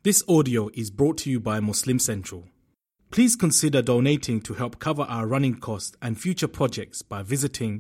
This audio is brought to you by Muslim Central. Please consider donating to help cover our running costs and future projects by visiting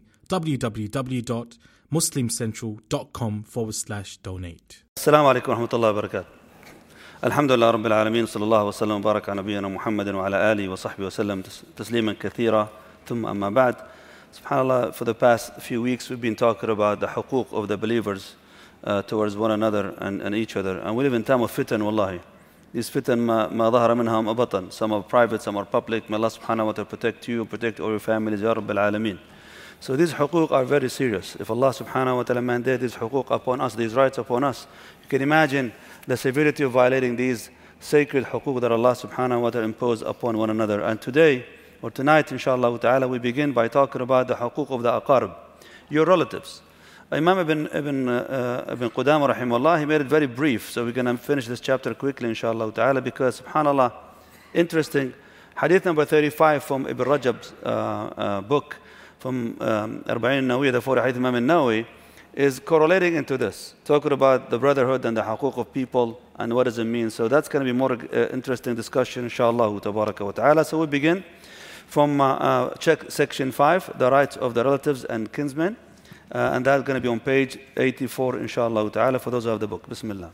www.muslimcentral.com/donate. السلام عليكم ورحمة الله وبركاته. الحمد لله رب العالمين صلى الله وسلم وبارك على نبينا محمد وعلى آله وصحبه وسلم تسليما كثيرا ثم أما بعد. SubhanAllah, for the past few weeks we've been talking about the huquq of the believers towards one another and each other. And we live in time of fitan, wallahi. These fitan ma ظهر منها ما بطن. Some are private, some are public. May Allah subhanahu wa ta'ala protect you, protect all your families, Ya Rabbil Alameen. So these huquq are very serious. If Allah subhanahu wa ta'ala mandated these huquq upon us, these rights upon us, you can imagine the severity of violating these sacred huquq that Allah subhanahu wa ta'ala imposed upon one another. And today, or tonight, inshallah ta'ala, we begin by talking about the huquq of the aqarib, your relatives. Imam Ibn Qudama rahimahullah, he made it very brief, so we're going to finish this chapter quickly, inshallah ta'ala, because subhanallah, interesting, hadith number 35 from Ibn Rajab's book, from Arba'in Nawawi, the 40 hadith Imam Nawawi, is correlating into this, talking about the brotherhood and the huquq of people and what does it mean. So that's going to be more interesting discussion, inshallah tabaraka wa ta'ala. So we begin from section 5, the rights of the relatives and kinsmen. And that's going to be on page 84, inshallah ta'ala, for those who have the book. Bismillah.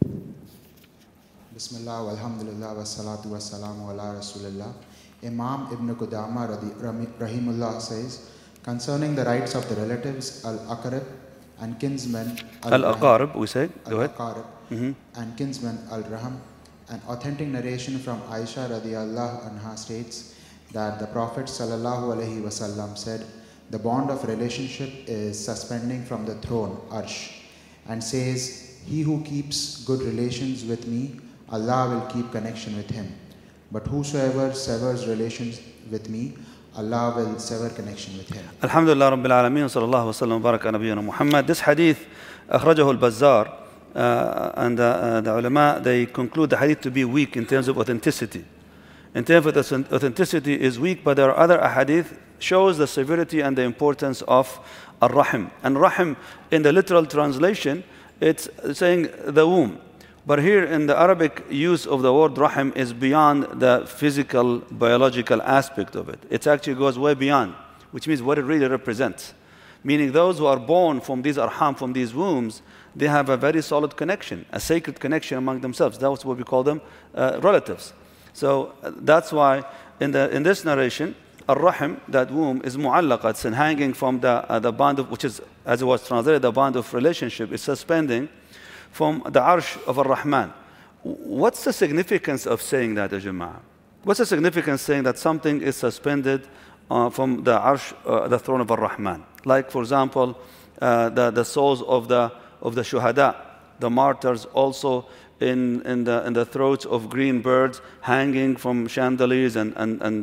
Bismillah, walhamdulillah, wassalatu wassalamu ala rasulillah. Imam Ibn Qudama rahimullah says, concerning the rights of the relatives, al-aqarib and kinsmen, al-aqarib, we said, go ahead. Al-aqarib and kinsmen, al-raham. An authentic narration from Aisha radiyallahu anha states that the Prophet sallallahu alaihi wasallam said, the bond of relationship is suspending from the throne, Arsh, and says, he who keeps good relations with me, Allah will keep connection with him. But whosoever severs relations with me, Allah will sever connection with him. Alhamdulillah Rabbil Alameen, sallallahu wa sallam wa baraka nabiyyina Muhammad. This hadith, akhrajahu al-Bazzar, and the ulama, they conclude the hadith to be weak in terms of authenticity. In terms of authenticity is weak, but there are other ahadith shows the severity and the importance of ar-rahim. And rahim, in the literal translation, it's saying the womb. But here in the Arabic use of the word rahim is beyond the physical, biological aspect of it. It actually goes way beyond, which means what it really represents. Meaning those who are born from these arham, from these wombs, they have a very solid connection, a sacred connection among themselves. That's what we call them relatives. So that's why in this narration, ar-rahim, that womb, is mu'allaqat, it's hanging from the bond of, which is, as it was translated, the bond of relationship, is suspending from the arsh of ar-Rahman. What's the significance of saying that, Jama'ah? What's the significance saying that something is suspended from the arsh, the throne of ar-Rahman? Like, for example, the souls of the shuhada, the martyrs, also in the throats of green birds hanging from chandeliers and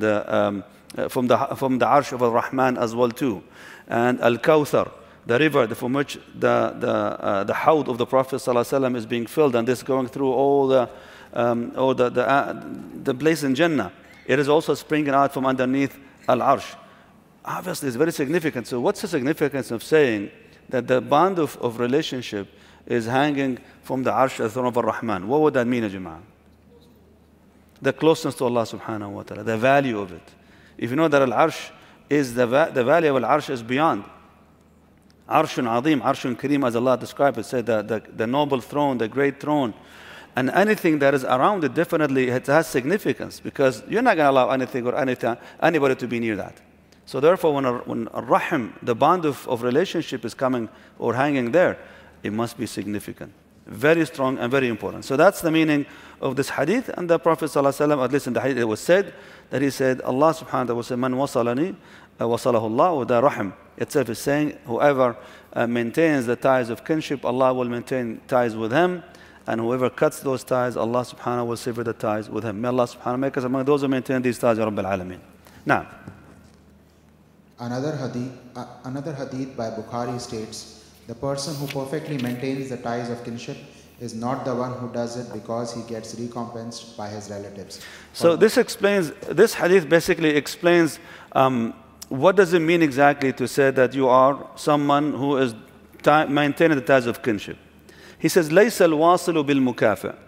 from the arsh of ar-Rahman as well too. And al-Kawthar, the river from which the hawd of the Prophet ﷺ is being filled, and this going through all the place in Jannah. It is also springing out from underneath al-arsh. Obviously, it's very significant. So what's the significance of saying that the bond of relationship is hanging from the arsh, the throne of ar-Rahman? What would that mean, Jama'ah? The closeness to Allah subhanahu wa ta'ala, the value of it. If you know that al-arsh is the value of al-arsh is beyond. Arshun azim, arshun kareem, as Allah described it, said the noble throne, the great throne. And anything that is around it, definitely it has significance, because you're not going to allow anything or anybody to be near that. So therefore, when ar-rahim, the bond of relationship is coming or hanging there, it must be significant. Very strong and very important. So that's the meaning of this hadith. And the Prophet ﷺ, at least in the hadith, it was said that he said, Allah subhanahu wa ta'ala said, Man wasalani, wasalahu Allah, or the rahim itself is saying, whoever maintains the ties of kinship, Allah will maintain ties with him. And whoever cuts those ties, Allah subhanahu wa ta'ala will sever the ties with him. May Allah subhanahu wa ta'ala make us among those who maintain these ties, Ya Rabbil Alameen. Now, Another hadith by Bukhari states, the person who perfectly maintains the ties of kinship is not the one who does it because he gets recompensed by his relatives. So this hadith basically explains what does it mean exactly to say that you are someone who is maintaining the ties of kinship. He says, لَيْسَ الْوَاصِلُ بِالْمُكَافِئ.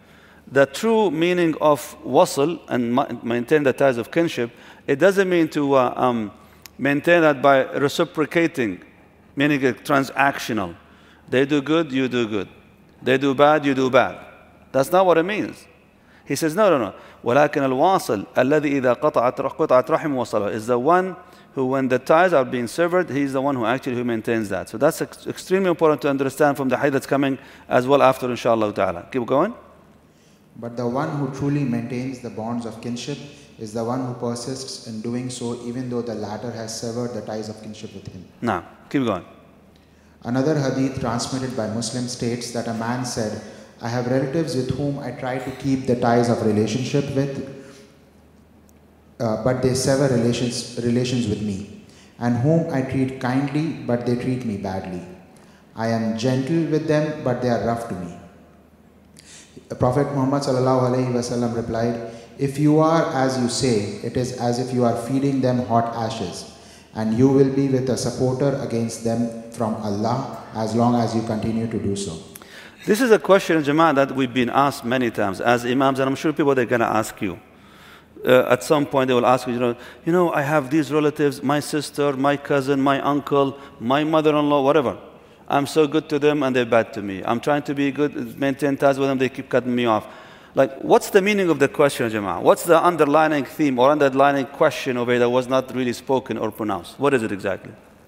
the true meaning of wasl and maintain the ties of kinship, it doesn't mean to maintain that by reciprocating, meaning transactional. They do good, you do good. They do bad, you do bad. That's not what it means. He says, no. ولكن الواصل الذي إذا قطعت رحم وصله is the one who, when the ties are being severed, he's the one who maintains that. So that's extremely important to understand from the hadith that's coming as well after, inshallah ta'ala. Keep going. But the one who truly maintains the bonds of kinship is the one who persists in doing so even though the latter has severed the ties of kinship with him. Now, keep going. Another hadith transmitted by Muslim states that a man said, I have relatives with whom I try to keep the ties of relationship with, but they sever relations with me, and whom I treat kindly, but they treat me badly. I am gentle with them, but they are rough to me. The Prophet Muhammad ﷺ replied, if you are as you say, it is as if you are feeding them hot ashes, and you will be with a supporter against them from Allah as long as you continue to do so. This is a question, Jama'ah, that we've been asked many times as imams, and I'm sure people they're going to ask you. At some point they will ask you, I have these relatives, my sister, my cousin, my uncle, my mother-in-law, whatever. I'm so good to them and they're bad to me. I'm trying to be good, maintain ties with them, they keep cutting me off. Like, what's the meaning of the question, Jama'ah? What's the underlying theme or underlying question over here that was not really spoken or pronounced? What is it exactly?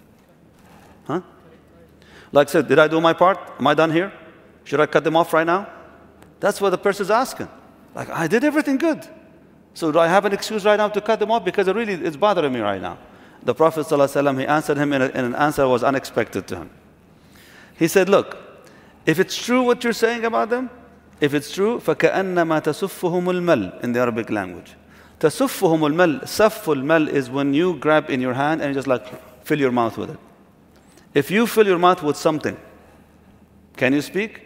Huh? Like I said, did I do my part? Am I done here? Should I cut them off right now? That's what the person's asking. Like, I did everything good. So do I have an excuse right now to cut them off? Because it's bothering me right now. The Prophet ﷺ, he answered him in an answer that was unexpected to him. He said, look, if it's true what you're saying about them, if it's true, فَكَأَنَّمَا تَسُفُّهُمُ الْمَلْ in the Arabic language. تَسُفُّهُمُ الْمَلْ سَفُّ الْمَلْ is when you grab in your hand and you just like fill your mouth with it. If you fill your mouth with something, can you speak?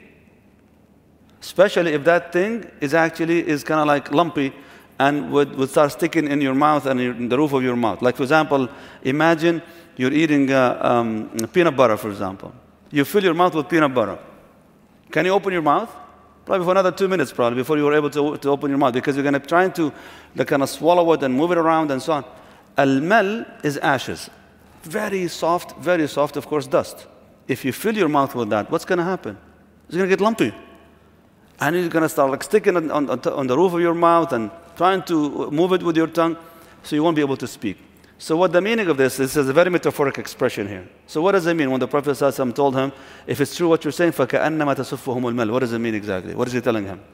Especially if that thing is kind of like lumpy and would start sticking in your mouth and in the roof of your mouth. Like, for example, imagine you're eating peanut butter, for example. You fill your mouth with peanut butter. Can you open your mouth? Probably for another 2 minutes, probably, before you were able to open your mouth, because you're going to try to kind of swallow it and move it around and so on. Al-mal is ashes. Very soft, of course, dust. If you fill your mouth with that, what's going to happen? It's going to get lumpy. And you're going to start like sticking it on the roof of your mouth and trying to move it with your tongue, so you won't be able to speak. So what the meaning of this is a very metaphoric expression here. So what does it mean when the Prophet ﷺ told him, if it's true what you're saying, فَكَأَنَّمَا تَسُفُّهُمُ الْمَلْ, what does it mean exactly? What is he telling him?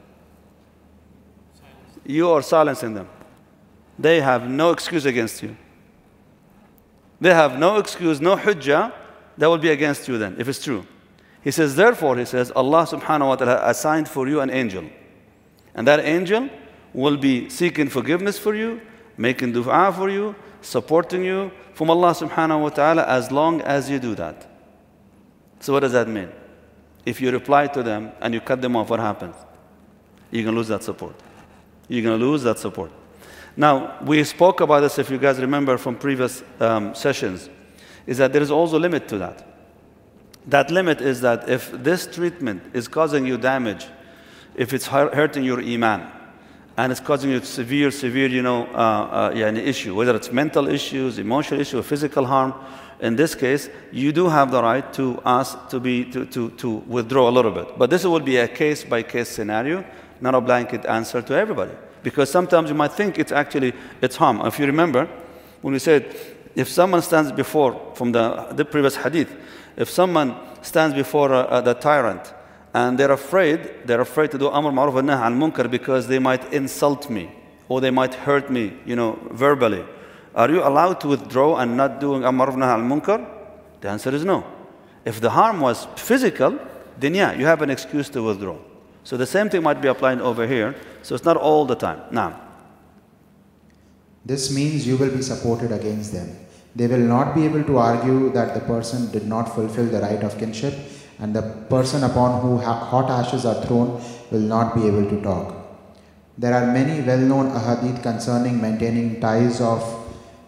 You are silencing them. They have no excuse against you. They have no excuse, no hujjah that will be against you then, if it's true. He says, therefore, Allah subhanahu wa ta'ala assigned for you an angel. And that angel will be seeking forgiveness for you, making dua for you, supporting you from Allah subhanahu wa ta'ala as long as you do that. So what does that mean? If you reply to them and you cut them off, what happens? You're going to lose that support. You're going to lose that support. Now, we spoke about this, if you guys remember from previous sessions, is that there is also a limit to that. That limit is that if this treatment is causing you damage, if it's hurting your iman, and it's causing you severe, an issue, whether it's mental issues, emotional issue, or physical harm, in this case, you do have the right to ask to withdraw a little bit. But this will be a case-by-case scenario, not a blanket answer to everybody. Because sometimes you might think it's harm. If you remember, when we said, if someone stands before, from the previous hadith, if someone stands before the tyrant, and they're afraid to do amr ma'ruf and nahy al munkar because they might insult me or they might hurt me, verbally. Are you allowed to withdraw and not doing amr ma'ruf nahy al munkar? The answer is no. If the harm was physical, then yeah, you have an excuse to withdraw. So the same thing might be applied over here. So it's not all the time. Now, this means you will be supported against them. They will not be able to argue that the person did not fulfill the right of kinship, and the person upon whom hot ashes are thrown will not be able to talk. There are many well-known ahadith concerning maintaining ties of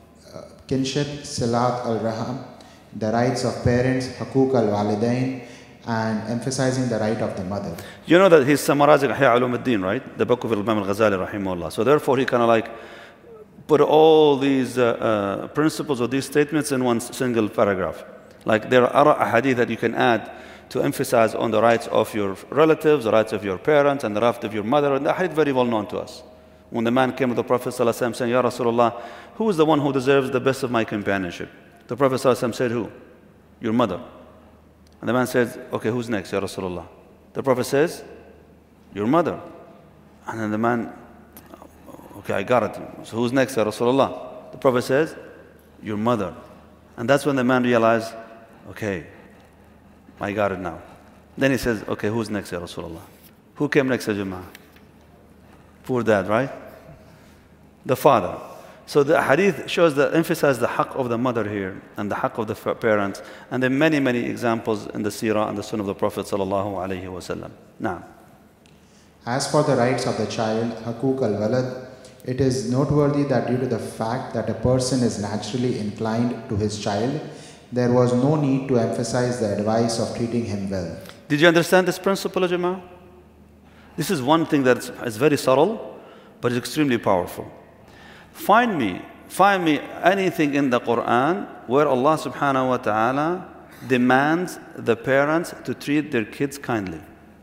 kinship, silat al-raham, the rights of parents, haqooq al-walidain, and emphasizing the right of the mother. You know that he's summarizing Ihya Ulumuddin, right? The book of Imam al-Ghazali, rahimahullah. So therefore, he kind of like put all these principles or these statements in one single paragraph. Like there are ahadith that you can add to emphasize on the rights of your relatives, the rights of your parents, and the right of your mother. And the hadith very well known to us. When the man came to the Prophet ﷺ saying, Ya Rasulullah, who is the one who deserves the best of my companionship? The Prophet ﷺ said, who? Your mother. And the man says, okay, who's next, Ya Rasulullah? The Prophet says, your mother. And then the man, okay, I got it. So who's next, Ya Rasulullah? The Prophet says, your mother. And that's when the man realized, okay, I got it now. Then he says, okay, who's next, Ya Rasulullah? Who came next, Ya Jama'ah? Poor dad, right? The father. So the hadith shows that emphasize the haqq of the mother here and the haqq of the parents, and there are many, many examples in the seerah and the sunnah of the Prophet sallallahu alaihi wasallam. Now, as for the rights of the child, Haqooq al-Walad, it is noteworthy that due to the fact that a person is naturally inclined to his child, there was no need to emphasize the advice of treating him well. Did you understand this principle, Jama'ah? This is one thing that is very subtle, but it's extremely powerful. Find me anything in the Quran where Allah subhanahu wa ta'ala demands the parents to treat their kids kindly.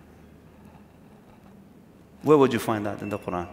Where would you find that in the Quran?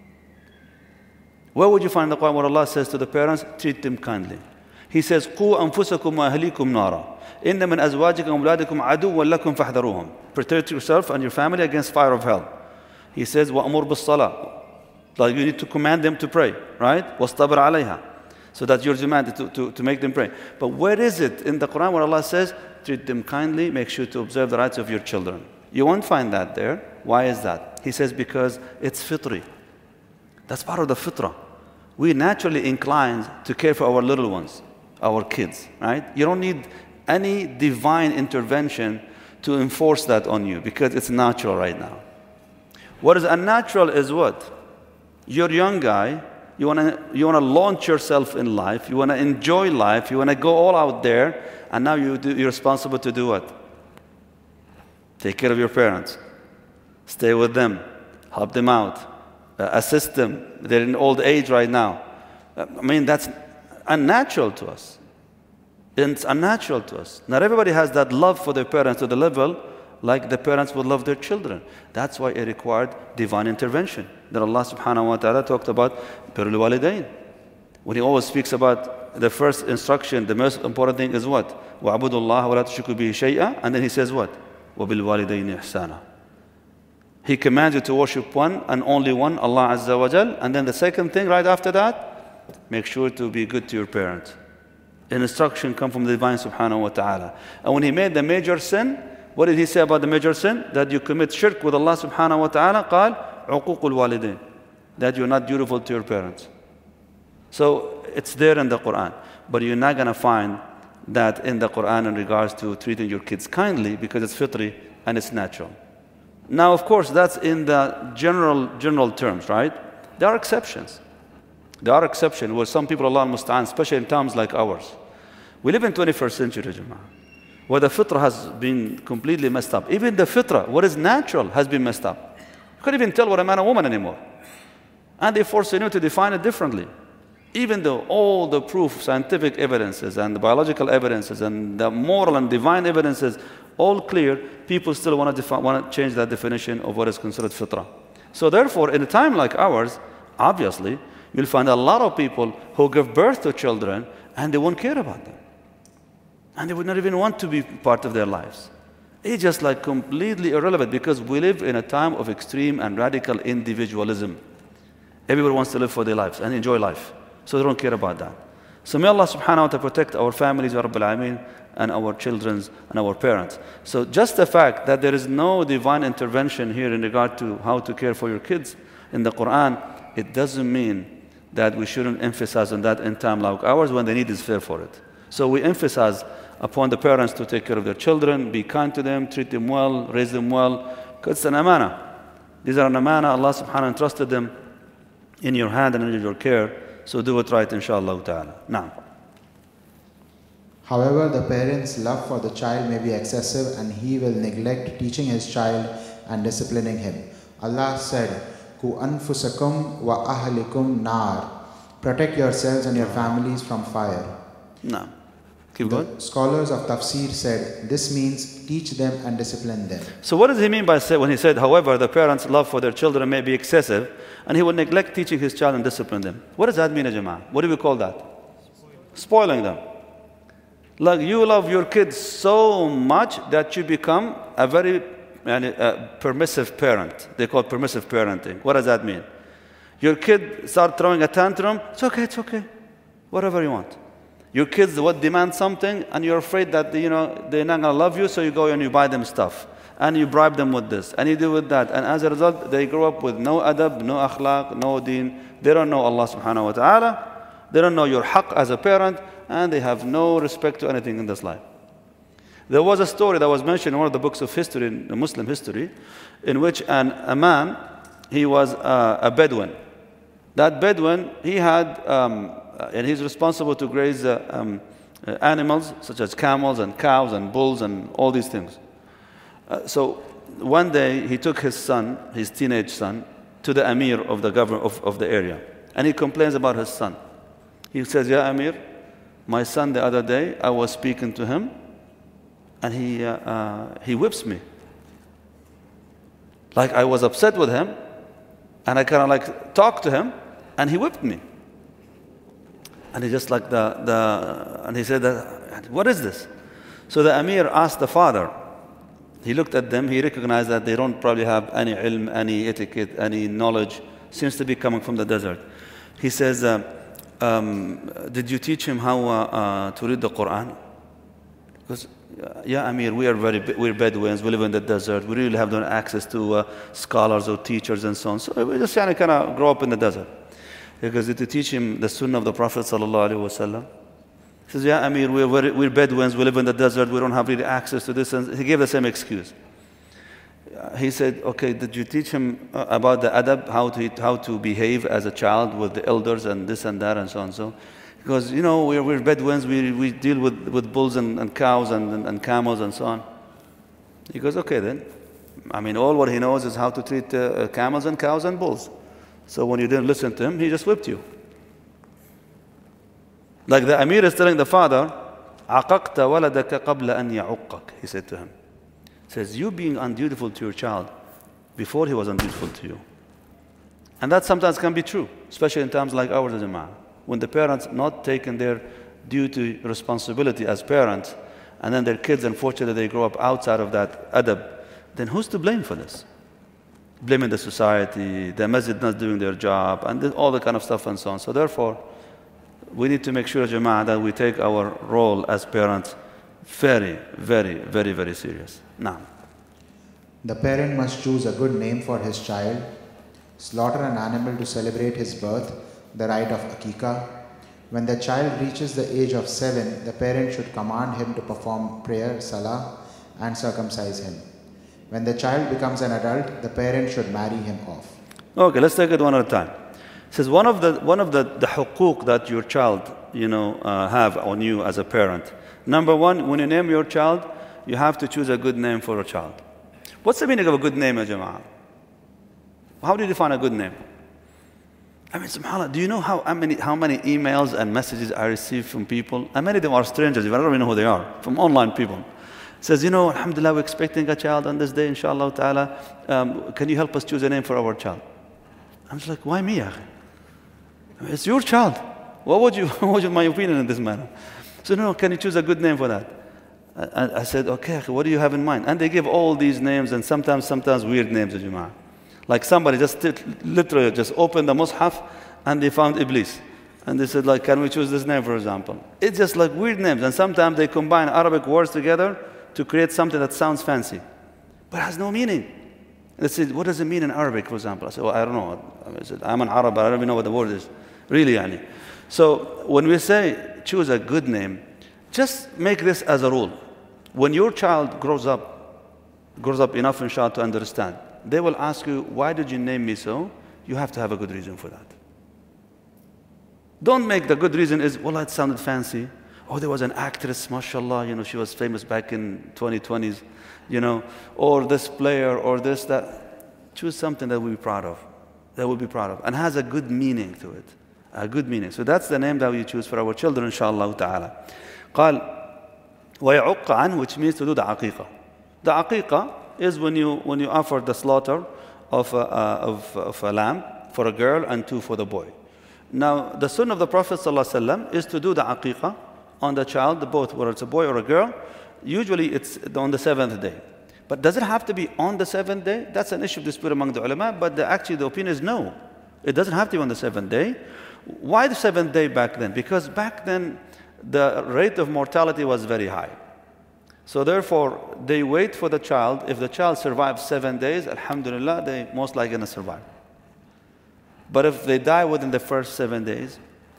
Where would you find the Quran where Allah says to the parents, treat them kindly? He says, قُوا أَنفُسَكُمْ وَأَهْلِيكُمْ نَارًا إِنَّ مِنْ أَزْوَاجِكُمْ وَأَوْلَادِكُمْ عَدُوًّا لَكُمْ فَاحْذَرُوهُمْ. Protect yourself and your family against fire of hell. He says, وَأَمُرْ بِالصَّلَاةِ. Like you need to command them to pray, right? وَاسْتَبِرْ عَلَيْهَا. So that you're demanded to make them pray. But where is it in the Quran where Allah says, treat them kindly, make sure to observe the rights of your children? You won't find that there. Why is that? He says, because it's fitri. That's part of the fitrah. We're naturally inclined to care for our little ones, our kids, right? You don't need any divine intervention to enforce that on you because it's natural right now. What is unnatural is what? You're a young guy, you want to launch yourself in life, you want to enjoy life, you want to go all out there, and now you're responsible to do what? Take care of your parents, stay with them, help them out, assist them. They're in old age right now. I mean, that's unnatural to us. It's unnatural to us. Not everybody has that love for their parents to the level like the parents would love their children. That's why it required divine intervention. That Allah subhanahu wa ta'ala talked about birrul walidain. When He always speaks about the first instruction, the most important thing is what? وَعْبُدُوا اللَّهَ وَلَا تُشْرِكُوا بِهِ شَيْئًا. And then He says what? وَبِالْوَالِدَيْنِ إِحْسَانًا. He commands you to worship one and only one, Allah Azza wa Jal. And then the second thing right after that, make sure to be good to your parents. An instruction comes from the divine subhanahu wa ta'ala. And when He made the major sin, what did He say about the major sin? That you commit shirk with Allah subhanahu wa ta'ala. قال عقوق الوالدين. That you're not dutiful to your parents. So it's there in the Quran. But you're not going to find that in the Quran in regards to treating your kids kindly because it's fitri and it's natural. Now, of course, that's in the general terms, right? There are exceptions. There are exceptions where some people, Allah al-Musta'an, especially in times like ours. We live in 21st century, Jama'ah, where the fitrah has been completely messed up. Even the fitrah, what is natural, has been messed up. You can't even tell what a man and woman anymore. And they force you to define it differently. Even though all the proof, scientific evidences and the biological evidences and the moral and divine evidences, all clear, people still want to change that definition of what is considered fitrah. So therefore, in a time like ours, obviously, you'll find a lot of people who give birth to children and they won't care about them. And they would not even want to be part of their lives. It's just like completely irrelevant because we live in a time of extreme and radical individualism. Everybody wants to live for their lives and enjoy life. So they don't care about that. So may Allah subhanahu wa ta'ala protect our families, Ya Rabbil Alameen, and our children and our parents. So just the fact that there is no divine intervention here in regard to how to care for your kids in the Quran, it doesn't mean that we shouldn't emphasize on that in time like ours when the need is fair for it. So we emphasize upon the parents to take care of their children, be kind to them, treat them well, raise them well, because it's an amana. These are an amana. Allah subhanahu wa ta'ala entrusted them in your hand and in your care. So do it right, inshallah ta'ala. Now. However, the parent's love for the child may be excessive and he will neglect teaching his child and disciplining him. Allah said, Ku anfusakum wa ahlikum nar. Protect yourselves and your families from fire. No. Keep going. Scholars of tafsir said, this means teach them and discipline them. So what does he mean by when he said, however, the parents' love for their children may be excessive, and he will neglect teaching his child and discipline them? What does that mean, Jama'ah? What do we call that? Spoiling them. Like you love your kids so much that you become a very permissive parent. They call it permissive parenting. What does that mean? Your kid start throwing a tantrum, it's okay. Whatever you want. Your kids would demand something and you're afraid that they're not going to love you, so you go and you buy them stuff. And you bribe them with this, and you do with that. And as a result, they grow up with no adab, no akhlaq, no deen. They don't know Allah subhanahu wa ta'ala. They don't know your haqq as a parent, and they have no respect to anything in this life. There was a story that was mentioned in one of the books of history, in Muslim history, in which a man, he was a Bedouin. That Bedouin, he had, and he's responsible to graze animals such as camels and cows and bulls and all these things. So one day he took his son, his teenage son, to the Amir of the government of the area, and he complains about his son. He says, "Ya Amir, my son the other day, I was speaking to him, and he whips me. Like I was upset with him, and I kind of like talked to him, and he whipped me." And he just like and he said, "What is this?" So the Amir asked the father. He looked at them, he recognized that they don't probably have any ilm, any etiquette, any knowledge, seems to be coming from the desert. He says, "Did you teach him how to read the Quran?" Because, "Yeah, Amir, we're Bedouins, we live in the desert, we really have no access to scholars or teachers and so on. So we just kind of grow up in the desert." Because did you teach him the sunnah of the Prophet sallallahu alaihi wasallam? He says, "Yeah, Amir, we're Bedouins, we live in the desert, we don't have really access to this." And he gave the same excuse. He said, "Okay, did you teach him about the adab, how to behave as a child with the elders and this and that and so on and so?" Because, we're Bedouins, we deal with bulls and cows and camels and so on. He goes, "Okay then." I mean, all what he knows is how to treat camels and cows and bulls. So when you didn't listen to him, he just whipped you. Like the Amir is telling the father, عَقَقْتَ وَلَدَكَ قَبْلَ أَنْ يَعُقَّكَ. He said to him. He says, you being undutiful to your child before he was undutiful to you. And that sometimes can be true, especially in times like ours, Jama'ah. When the parents not taking their duty, responsibility as parents, and then their kids, unfortunately, they grow up outside of that adab, then who's to blame for this? Blaming the society, the masjid not doing their job, and all the kind of stuff and so on. So therefore, we need to make sure, Jama'ah, that we take our role as parents very, very, very, very serious. Now, the parent must choose a good name for his child, slaughter an animal to celebrate his birth, the rite of Akika. When the child reaches the age of 7, the parent should command him to perform prayer, salah, and circumcise him. When the child becomes an adult, the parent should marry him off. Okay, let's take it one at a time. It says one of the huquq that your child, have on you as a parent. Number one, when you name your child, you have to choose a good name for a child. What's the meaning of a good name, ya Jama'ah? How do you define a good name? I mean, subhanAllah, do you know how many emails and messages I receive from people? And many of them are strangers, I don't even know who they are, from online people. It says, alhamdulillah, we're expecting a child on this day, inshallah ta'ala. Can you help us choose a name for our child? I'm just like, why me, akhi? I mean, it's your child. What would my opinion in this matter? So, no, can you choose a good name for that? I said, okay, akhi, what do you have in mind? And they give all these names, and sometimes weird names, Jama'ah. Like somebody literally just opened the Mus'haf and they found Iblis. And they said, can we choose this name, for example? It's just like weird names. And sometimes they combine Arabic words together to create something that sounds fancy, but has no meaning. And they said, what does it mean in Arabic, for example? I said, well, I don't know. I said, I'm an Arab, but I don't even know what the word is. Really, yani. So when we say choose a good name, just make this as a rule. When your child grows up enough, inshallah, to understand, they will ask you, why did you name me so? You have to have a good reason for that. Don't make the good reason is, well, it sounded fancy, Oh, there was an actress, mashallah, she was famous back in 2020s, or this player, or this, that. Choose something that we'll be proud of, and has a good meaning to it, a good meaning. So that's the name that we choose for our children, inshallah ta'ala. قال وَيَعُقَّ عَنْ, which means to do the aqiqah. The aqiqah is when you offer the slaughter of a lamb for a girl and 2 for the boy. Now, the sunnah of the Prophet ﷺ is to do the aqiqah on the child, both, whether it's a boy or a girl. Usually it's on the 7th day. But does it have to be on the 7th day? That's an issue of dispute among the ulama, but actually the opinion is no. It doesn't have to be on the 7th day. Why the 7th day back then? Because back then the rate of mortality was very high. So therefore, they wait for the child. If the child survives 7 days, alhamdulillah, they most likely going to survive. But if they die within the first 7 days,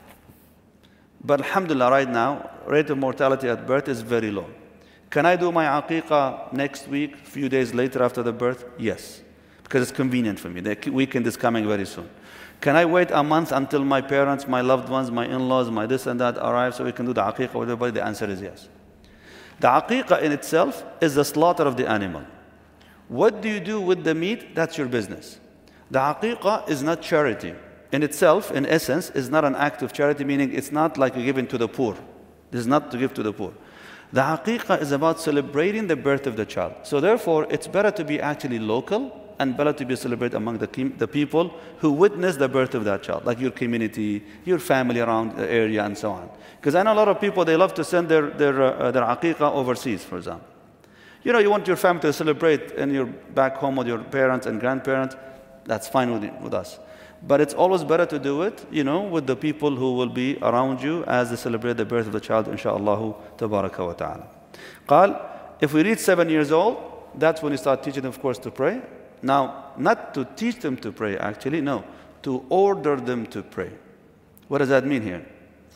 but alhamdulillah, right now, rate of mortality at birth is very low. Can I do my aqiqah next week, a few days later after the birth? Yes, because it's convenient for me. The weekend is coming very soon. Can I wait a month until my parents, my loved ones, my in-laws, my this and that arrive so we can do the aqiqah with everybody? The answer is yes. The aqiqah in itself is the slaughter of the animal. What do you do with the meat? That's your business. The aqiqah is not charity. In itself, in essence, is not an act of charity, meaning it's not like you give it to the poor. This is not to give to the poor. The aqiqah is about celebrating the birth of the child. So therefore, it's better to be actually local and better to be celebrated among the people who witness the birth of that child, like your community, your family around the area, and so on. Because I know a lot of people, they love to send their aqiqah overseas, for example. You want your family to celebrate and you're back home with your parents and grandparents, that's fine with us. But it's always better to do it, with the people who will be around you as they celebrate the birth of the child, insha'Allah, tabaraka wa ta'ala. قال, if we reach 7 years old, that's when you start teaching them, of course, to pray. Now, not to teach them to pray, actually, no, to order them to pray. What does that mean here?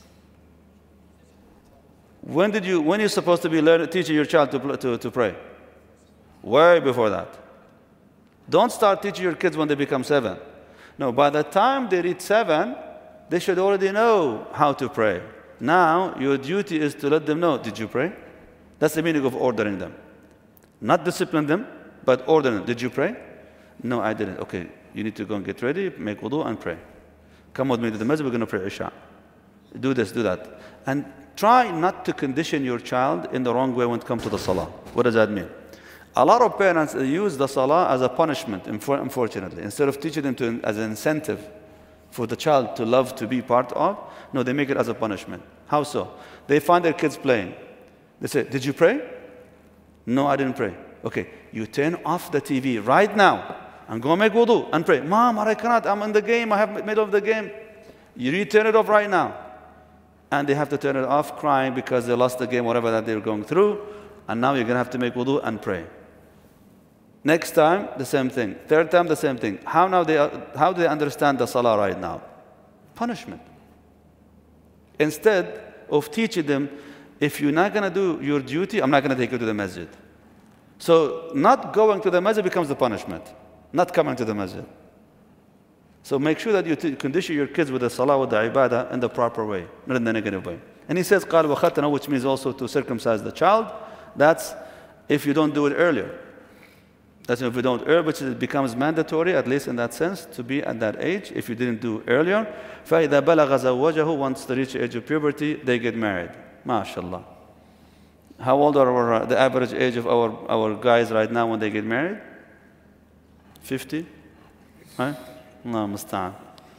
When you're supposed to be teaching your child to pray? Way before that. Don't start teaching your kids when they become 7. No, by the time they reach 7, they should already know how to pray. Now, your duty is to let them know, did you pray? That's the meaning of ordering them. Not discipline them, but order them. Did you pray? No, I didn't. Okay, you need to go and get ready, make wudu and pray. Come with me to the masjid, we're going to pray Isha. Do this, do that. And try not to condition your child in the wrong way when it comes to the salah. What does that mean? A lot of parents use the salah as a punishment, unfortunately. Instead of teaching them as an incentive for the child to love to be part of, no, they make it as a punishment. How so? They find their kids playing. They say, did you pray? No, I didn't pray. Okay, you turn off the TV right now and go make wudu and pray. Mom, I cannot, I'm in the game, I have middle of the game. You turn it off right now. And they have to turn it off crying because they lost the game, whatever that they're going through. And now you're going to have to make wudu and pray. Next time, the same thing. Third time, the same thing. How do they understand the salah right now? Punishment. Instead of teaching them, if you're not going to do your duty, I'm not going to take you to the masjid. So not going to the masjid becomes the punishment. Not coming to the masjid. So make sure that you condition your kids with the salah, with the ibadah in the proper way, not in the negative way. And he says, قَالَ وَخَتَنَا, which means also to circumcise the child. That's if you don't do it earlier. That's if you don't earlier, which becomes mandatory, at least in that sense, to be at that age, if you didn't do earlier. فَإِذَا بَلَغَ زَوَّجَهُ, once they reach the age of puberty, they get married. MashaAllah. How old are the average age of our guys right now when they get married? 50? Right? No, musta'an.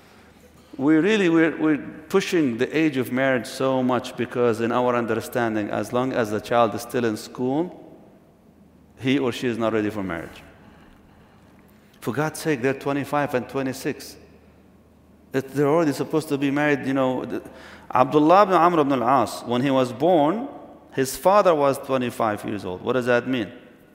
We're pushing the age of marriage so much because in our understanding, as long as the child is still in school, he or she is not ready for marriage. For God's sake, they're 25 and 26. They're already supposed to be married. Abdullah ibn Amr ibn al-As, when he was born, his father was 25 years old. What does that mean?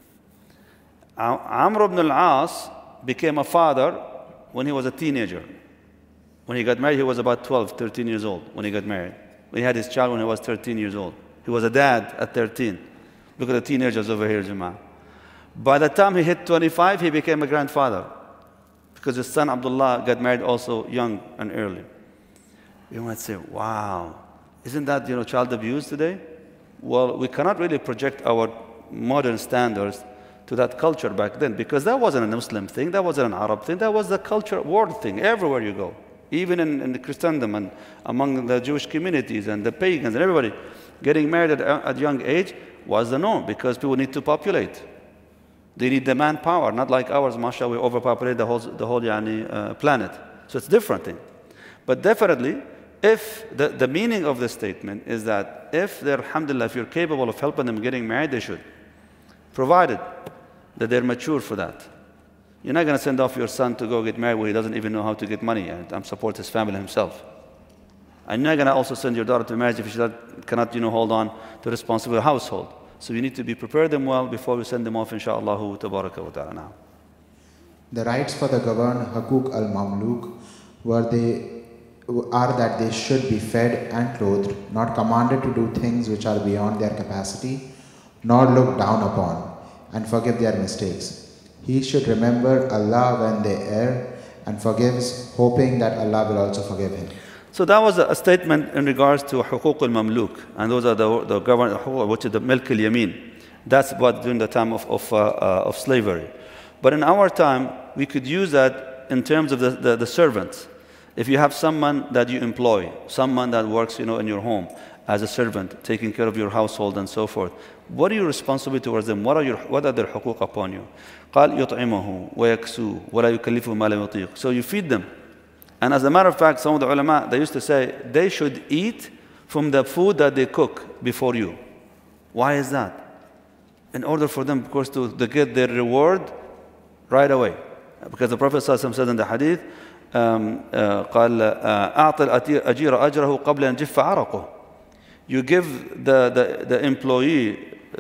Amr ibn al-As became a father when he was a teenager. When he got married, he was about 12, 13 years old when he got married. He had his child when he was 13 years old. He was a dad at 13. Look at the teenagers over here, Jama'ah. By the time he hit 25, he became a grandfather because his son Abdullah got married also young and early. You might say, wow, Isn't that, child abuse today? Well, we cannot really project our modern standards to that culture back then, because that wasn't a Muslim thing, that wasn't an Arab thing, that was a culture, world thing, everywhere you go. Even in the Christendom and among the Jewish communities and the pagans and everybody, getting married at a young age was the norm, because people need to populate. They need the manpower, not like ours, mashallah, we overpopulate the whole planet. So it's a different thing. But definitely, if the meaning of the statement is that if they're, alhamdulillah, if you're capable of helping them getting married, they should, provided that they're mature for that. You're not going to send off your son to go get married where he doesn't even know how to get money and support his family himself. And you're not going to also send your daughter to marriage if she cannot, hold on to responsible household. So you need to prepare them well before we send them off, inshaAllah, tabaraka wa ta'ala. Now. The rights for the governed Hukuk al-Mamluk are that they should be fed and clothed, not commanded to do things which are beyond their capacity, nor looked down upon, and forgive their mistakes. He should remember Allah when they err and forgives, hoping that Allah will also forgive him. So that was a statement in regards to Hukuk al-Mamluk, and those are the government Hukuk, which is the Milk al-Yamin. That's what during the time of slavery. But in our time, we could use that in terms of the servants. If you have someone that you employ, someone that works, in your home as a servant, taking care of your household and so forth, what are your responsibility towards them? What are their hukuk upon you? قال يطعمه ويكسوه ولا يكلفه ما لا يطيق. So you feed them. And as a matter of fact, some of the ulama, they used to say they should eat from the food that they cook before you. Why is that? In order for them, of course, to get their reward right away. Because the Prophet ﷺ said in the hadith, قال أعطى الأجير أجره قبل أن يجف عرقه. You give the employee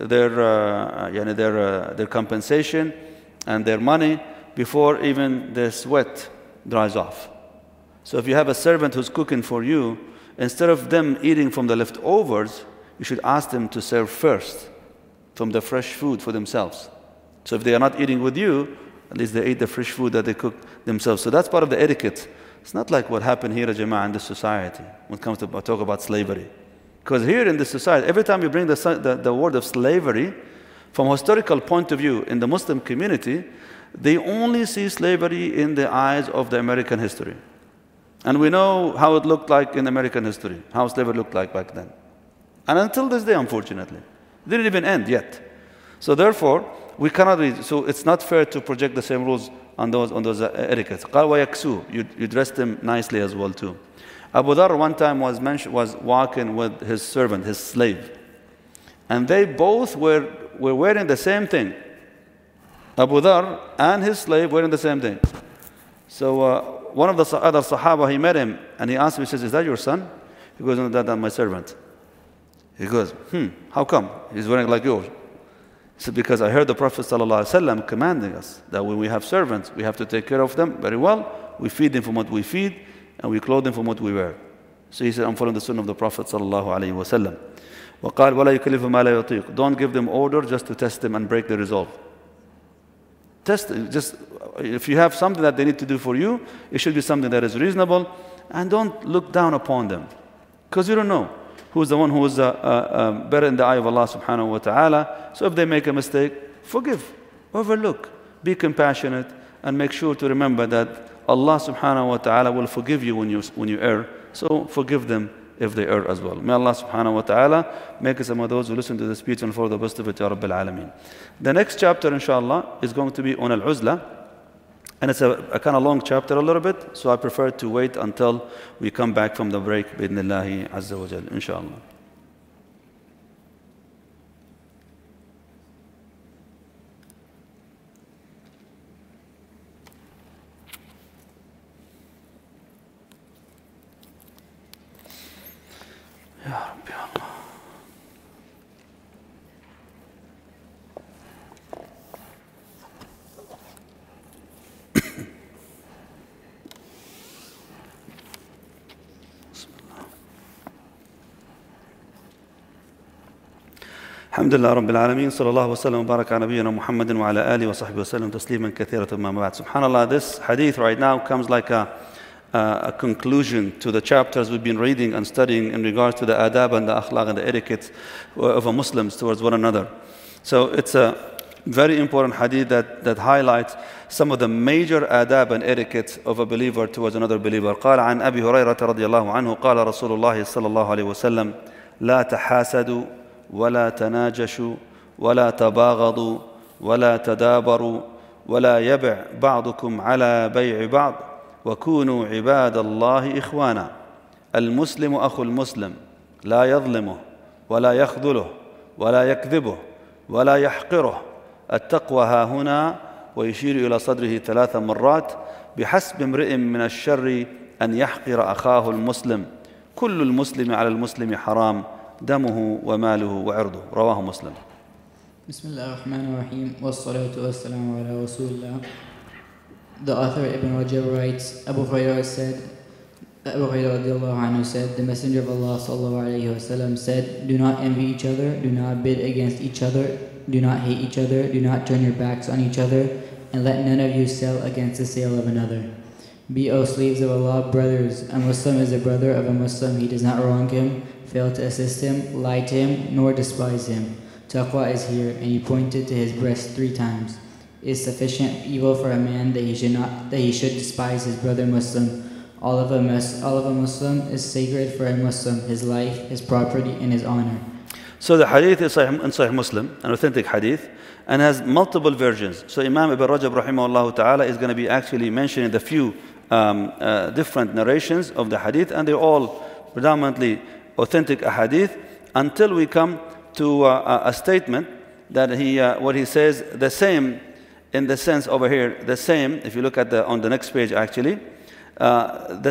their compensation and their money before even the sweat dries off. So if you have a servant who's cooking for you, instead of them eating from the leftovers, you should ask them to serve first from the fresh food for themselves. So if they are not eating with you, at least they eat the fresh food that they cook themselves. So that's part of the etiquette. It's not like what happened here, Jama'ah, in this society when it comes to talk about slavery. Because here in this society, every time you bring the word of slavery, from a historical point of view, in the Muslim community, they only see slavery in the eyes of the American history. And we know how it looked like in American history, how slavery looked like back then. And until this day, unfortunately, it didn't even end yet. So therefore, we cannot read. So it's not fair to project the same rules on those etiquettes. قال ويكسو, you dress them nicely as well too. Abu Dharr one time was walking with his servant, his slave, and they both were wearing the same thing. Abu Dharr and his slave wearing the same thing. So one of the other Sahaba, he met him and he asked him, he says, "Is that your son?" He goes, "No, that's my servant." He goes, "How come he's wearing like yours?" He said, "Because I heard the Prophet ﷺ commanding us that when we have servants, we have to take care of them very well. We feed them from what we feed, and we clothe them from what we wear." So he said, "I'm following the sunnah of the Prophet ﷺ." وَقَالَ وَلَا يُكَلِّفُ مَا لَا يُطِيقُ. Don't give them order just to test them and break their resolve. Test them. Just if you have something that they need to do for you, it should be something that is reasonable, and don't look down upon them, because you don't know who's the one who is better in the eye of Allah subhanahu wa ta'ala. So if they make a mistake, forgive, overlook, be compassionate, and make sure to remember that Allah subhanahu wa ta'ala will forgive you when you err. So forgive them if they err as well. May Allah subhanahu wa ta'ala make us some of those who listen to the speech and for the best of it, Ya Rabbil Alameen. The next chapter, inshallah, is going to be on Al-Uzla. And it's a kind of long chapter a little bit, so I prefer to wait until we come back from the break, bi'idhnillahi azza wa jal, inshallah. Ya Rabbi Allah. الحمد لله رب العالمين صلى الله وسلم وبارك على نبينا محمد وعلى آله وصحبه وسلم تسليما كثيرا ثم ما بعد. Subhanallah, this hadith right now comes like a a conclusion to the chapters we've been reading and studying in regards to the adab and the akhlaq and the etiquette of a Muslims towards one another. So it's a very important hadith that highlights some of the major adab and etiquette of a believer towards another believer. قال عن أبي هريرة رضي الله عنه قال رسول الله صلى الله عليه وسلم لا تحاسدوا ولا تناجشوا ولا تباغضوا ولا تدابروا ولا يبع بعضكم على بيع بعض وكونوا عباد الله إخوانا المسلم أخو المسلم لا يظلمه ولا يخذله ولا يكذبه ولا يحقره التقوى ها هنا ويشير إلى صدره 3 مرات بحسب امرئ من الشر أن يحقر أخاه المسلم كل المسلم على المسلم حرام دمه وماله وعرضه رواه مسلم. بسم الله الرحمن الرحيم والصلاة والسلام على رسول الله. The author Ibn Rajab writes, Abu Hurairah radiallahu anhu said, the Messenger of Allah sallallahu alayhi wa sallam said, do not envy each other, do not bid against each other, do not hate each other, do not turn your backs on each other, and let none of you sell against the sale of another. Be, O slaves of Allah, brothers. A Muslim is a brother of a Muslim. He does not wrong him, fail to assist him, lie to him, nor despise him. Taqwa is here, and he pointed to his breast 3 times. It is sufficient evil for a man that he should despise his brother Muslim. All of a Muslim is sacred for a Muslim, his life, his property, and his honor. So the hadith is in Sahih Muslim, an authentic hadith, and has multiple versions. So Imam Ibn Rajab rahimahullah ta'ala is going to be actually mentioning the few different narrations of the hadith, and they're all predominantly authentic hadith, until we come to a statement that what he says, the same in the sense over here, the same, if you look at on the next page actually, the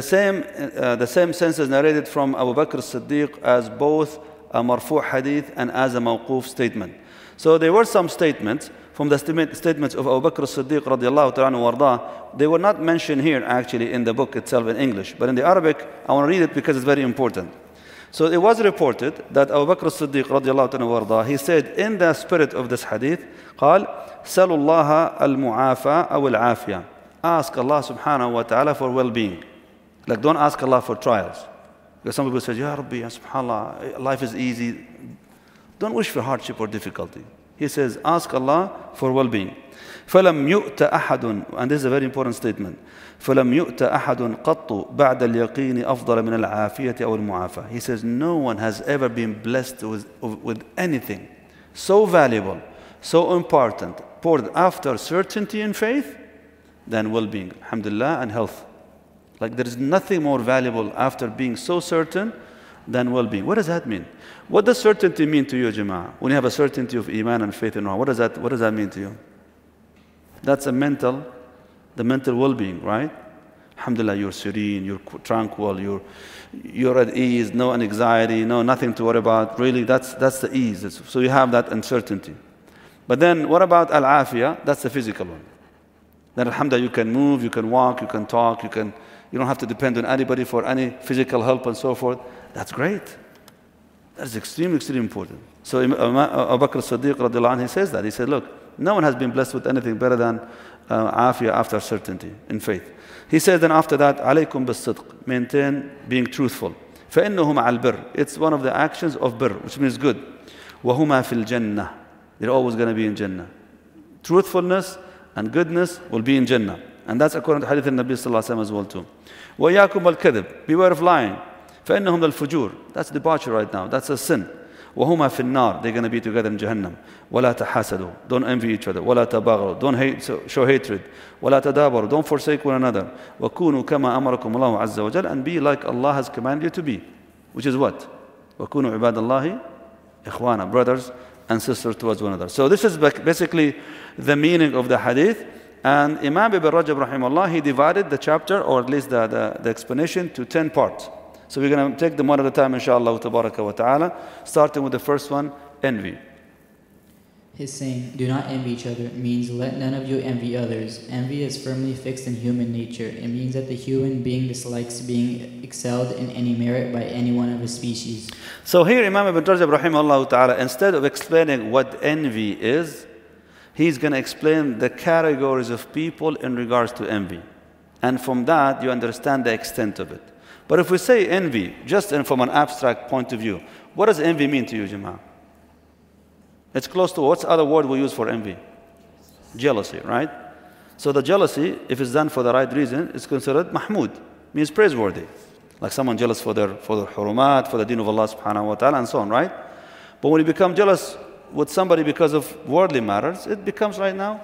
same sense is narrated from Abu Bakr as-Siddiq as both a marfu' hadith and as a mawquf statement. So there were some statements from the statements of Abu Bakr as-Siddiq radiallahu ta'ala warda. They were not mentioned here actually in the book itself in English, but in the Arabic I want to read it because it's very important. So it was reported that Abu Bakr as-Siddiq radiallahu ta'ala warda, he said in the spirit of this hadith, قال سَلُوا اللَّهَ الْمُعَافَى أو الْعَافِيَةِ. Ask Allah subhanahu wa ta'ala for well-being. Like, don't ask Allah for trials. Because some people say, Ya Rabbi, ya subhanallah, life is easy. Don't wish for hardship or difficulty. He says, ask Allah for well-being. فَلَمْ يُؤْتَ أَحَدٌ, and this is a very important statement, فَلَمْ يُؤْتَ أَحَدٌ قَطُّ بَعْدَ الْيَقِينِ أَفْضَلَ مِنَ الْعَافِيَةِ أَوْ الْمُعَافَى. He says, no one has ever been blessed with anything so valuable, so important, poured after certainty and faith, than well-being, alhamdulillah, and health. Like, there is nothing more valuable after being so certain than well-being. What does that mean? What does certainty mean to you, Jama'ah? When you have a certainty of iman and faith in Allah, what does that mean to you? That's the mental well-being, right? Alhamdulillah, you're serene, you're tranquil, you're at ease, no anxiety, nothing to worry about. Really, that's the ease. So you have that uncertainty. But then, what about al-afiyah? That's the physical one. Then alhamdulillah, you can move, you can walk, you can talk, you don't have to depend on anybody for any physical help and so forth. That's great. That's extremely, extremely important. So Abu Bakr as-Siddiq radiallahu anhu, he says that. He said, look, no one has been blessed with anything better than afiyah after certainty in faith. He says then after that, alaykum bis-sidq, maintain being truthful. فَإِنَّهُ مَعَ الْبِرِّ. It's one of the actions of birr, which means good. وَهُمَا فِي الْجَنَّةِ. They're always going to be in Jannah. Truthfulness and goodness will be in Jannah. And that's according to Hadith al-Nabi sallallahu alayhi wa sallam as well too. وَإِيَّاكُمْ وَالْكَذِبِ. Beware of lying. فَإِنَّهُمْ لَلْفُجُورِ. That's debauchery right now. That's a sin. وَهُمَا فِي النَّارِ. They're going to be together in Jahannam. وَلَا تَحَاسَدُوا. Don't envy each other. وَلَا تَبَاغَضُوا. Don't show hatred. وَلَا تَدَابَرُوا. Don't forsake one another. وَكُونُوا كَمَا أَمَرَكُمُ اللَّهُ عَزَّ وَجَلَ. And be like Allah has commanded you to be. Which is what? وَكُونُوا عِبَادَ اللَّهِ إِخْوَانًا. Brothers and sisters towards one another. So this is basically the meaning of the hadith. And Imam Ibn Rajab rahimahullah, he divided the chapter, or at least the explanation, to 10 parts. So we're going to take them one at a time, inshallah, tabaraka wa ta'ala, starting with the first one, envy. His saying, do not envy each other, means let none of you envy others. Envy is firmly fixed in human nature. It means that the human being dislikes being excelled in any merit by any one of his species. So here Imam Ibn Rajab rahimahullah ta'ala, instead of explaining what envy is, he's going to explain the categories of people in regards to envy. And from that, you understand the extent of it. But if we say envy, just from an abstract point of view, what does envy mean to you, Jama'ah? It's close to, what's the other word we use for envy? Jealousy, right? So the jealousy, if it's done for the right reason, is considered mahmud, means praiseworthy. Like someone jealous for their hurumat, for the deen of Allah subhanahu wa ta'ala, and so on, right? But when you become jealous with somebody because of worldly matters, it becomes right now,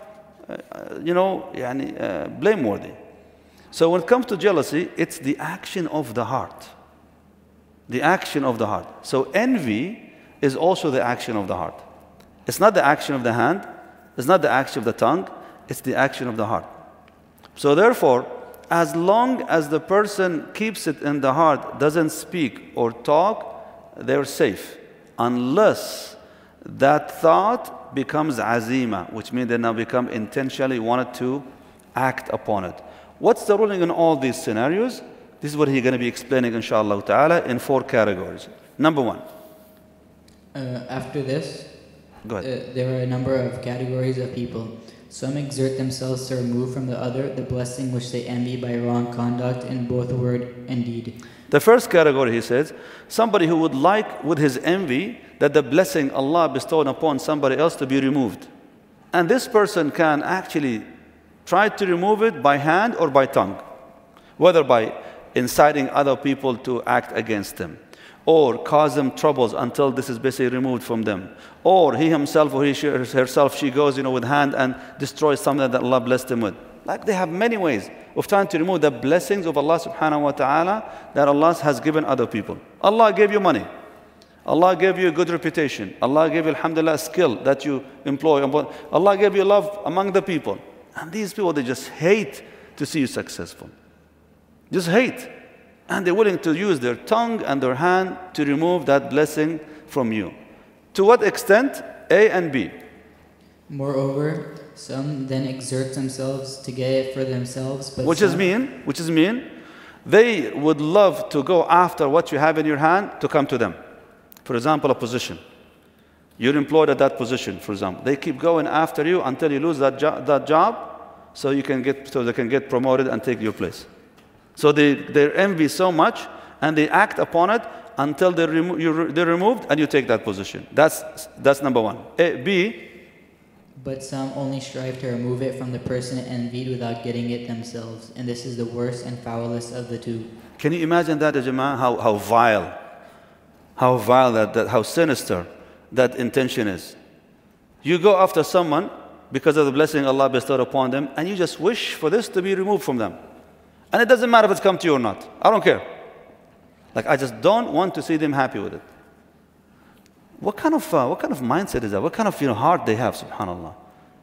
blameworthy. So when it comes to jealousy, it's the action of the heart. The action of the heart. So envy is also the action of the heart. It's not the action of the hand, it's not the action of the tongue, it's the action of the heart. So therefore, as long as the person keeps it in the heart, doesn't speak or talk, they're safe. Unless that thought becomes azima, which means they now become intentionally wanted to act upon it. What's the ruling in all these scenarios? This is what he's going to be explaining, inshallah ta'ala, in 4 categories. Number 1. After this, Go ahead. there are a number of categories of people. Some exert themselves to remove from the other the blessing which they envy by wrong conduct in both word and deed. The first category, he says, somebody who would like with his envy that the blessing Allah bestowed upon somebody else to be removed. And this person can actually try to remove it by hand or by tongue, whether by inciting other people to act against them, or cause them troubles until this is basically removed from them, or he himself or herself, she goes with hand and destroys something that Allah blessed him with. Like they have many ways of trying to remove the blessings of Allah subhanahu wa ta'ala that Allah has given other people. Allah gave you money. Allah gave you a good reputation. Allah gave you, alhamdulillah, a skill that you employ. Allah gave you love among the people. And these people, they just hate to see you successful. Just hate. And they're willing to use their tongue and their hand to remove that blessing from you. To what extent? A and B. Moreover, some then exert themselves to get it for themselves, but Which is mean, they would love to go after what you have in your hand to come to them. For example, a position. You're employed at that position, for example. They keep going after you until you lose that job, so they can get promoted and take your place. So they envy so much, and they act upon it until they're removed, and you take that position. That's number 1. B. But some only strive to remove it from the person envied without getting it themselves, and this is the worst and foulest of the two. Can you imagine that, Jama'ah? How vile, how sinister that intention is. You go after someone because of the blessing Allah bestowed upon them, and you just wish for this to be removed from them. And it doesn't matter if it's come to you or not. I don't care. Like, I just don't want to see them happy with it. What kind of mindset is that? What kind of heart they have, subhanAllah?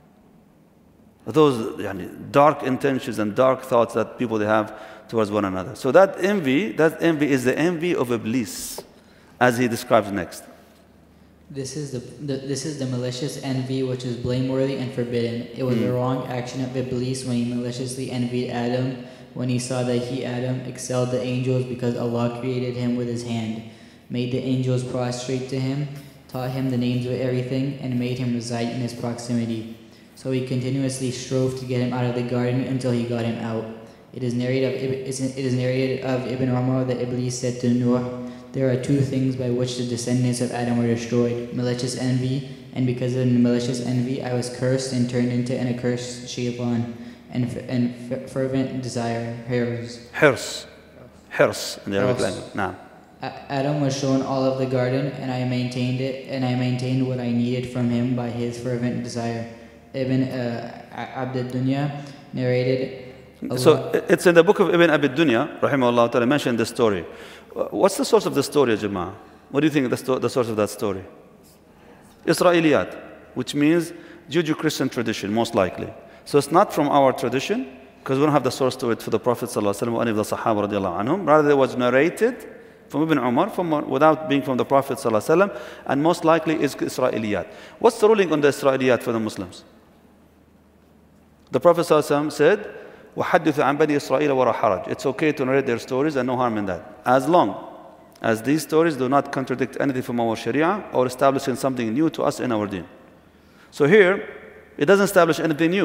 Those dark intentions and dark thoughts that people they have towards one another. So that envy is the envy of Iblis, as he describes next. This is the malicious envy which is blameworthy and forbidden. It was the wrong action of Iblis when he maliciously envied Adam, when he saw that he, Adam, excelled the angels because Allah created him with his hand, made the angels prostrate to him, taught him the names of everything, and made him reside in his proximity. So he continuously strove to get him out of the garden until he got him out. It is narrated of Ibn Umar that Iblis said to Noah, "There are 2 things by which the descendants of Adam were destroyed, malicious envy, and because of the malicious envy I was cursed and turned into an accursed shaitan, and fervent desire, hirs in the Arabic language." Nah. Adam was shown all of the garden, and I maintained it, and I maintained what I needed from him by his fervent desire. Ibn Abd Dunya narrated. So it's in the book of Ibn Abi Dunya, rahimahullah ta'ala, mentioned this story. What's the source of the story, Jama'ah? What do you think the source of that story? Israeliyat, which means Judeo-Christian tradition, most likely. So it's not from our tradition, because we don't have the source to it for the Prophet ﷺ or any of the Sahaba radiallahu anhum. Rather, it was narrated from Ibn Umar, without being from the Prophet ﷺ, and most likely is Israeliyat. What's the ruling on the Israeliyat for the Muslims? The Prophet ﷺ said, وَحَدِّثُ عَنْ بَنِي إِسْرَائِيلَ وَلَا حَرَجٍ. It's okay to narrate their stories and no harm in that, as long as these stories do not contradict anything from our Sharia or establishing something new to us in our deen. So here, it doesn't establish anything new.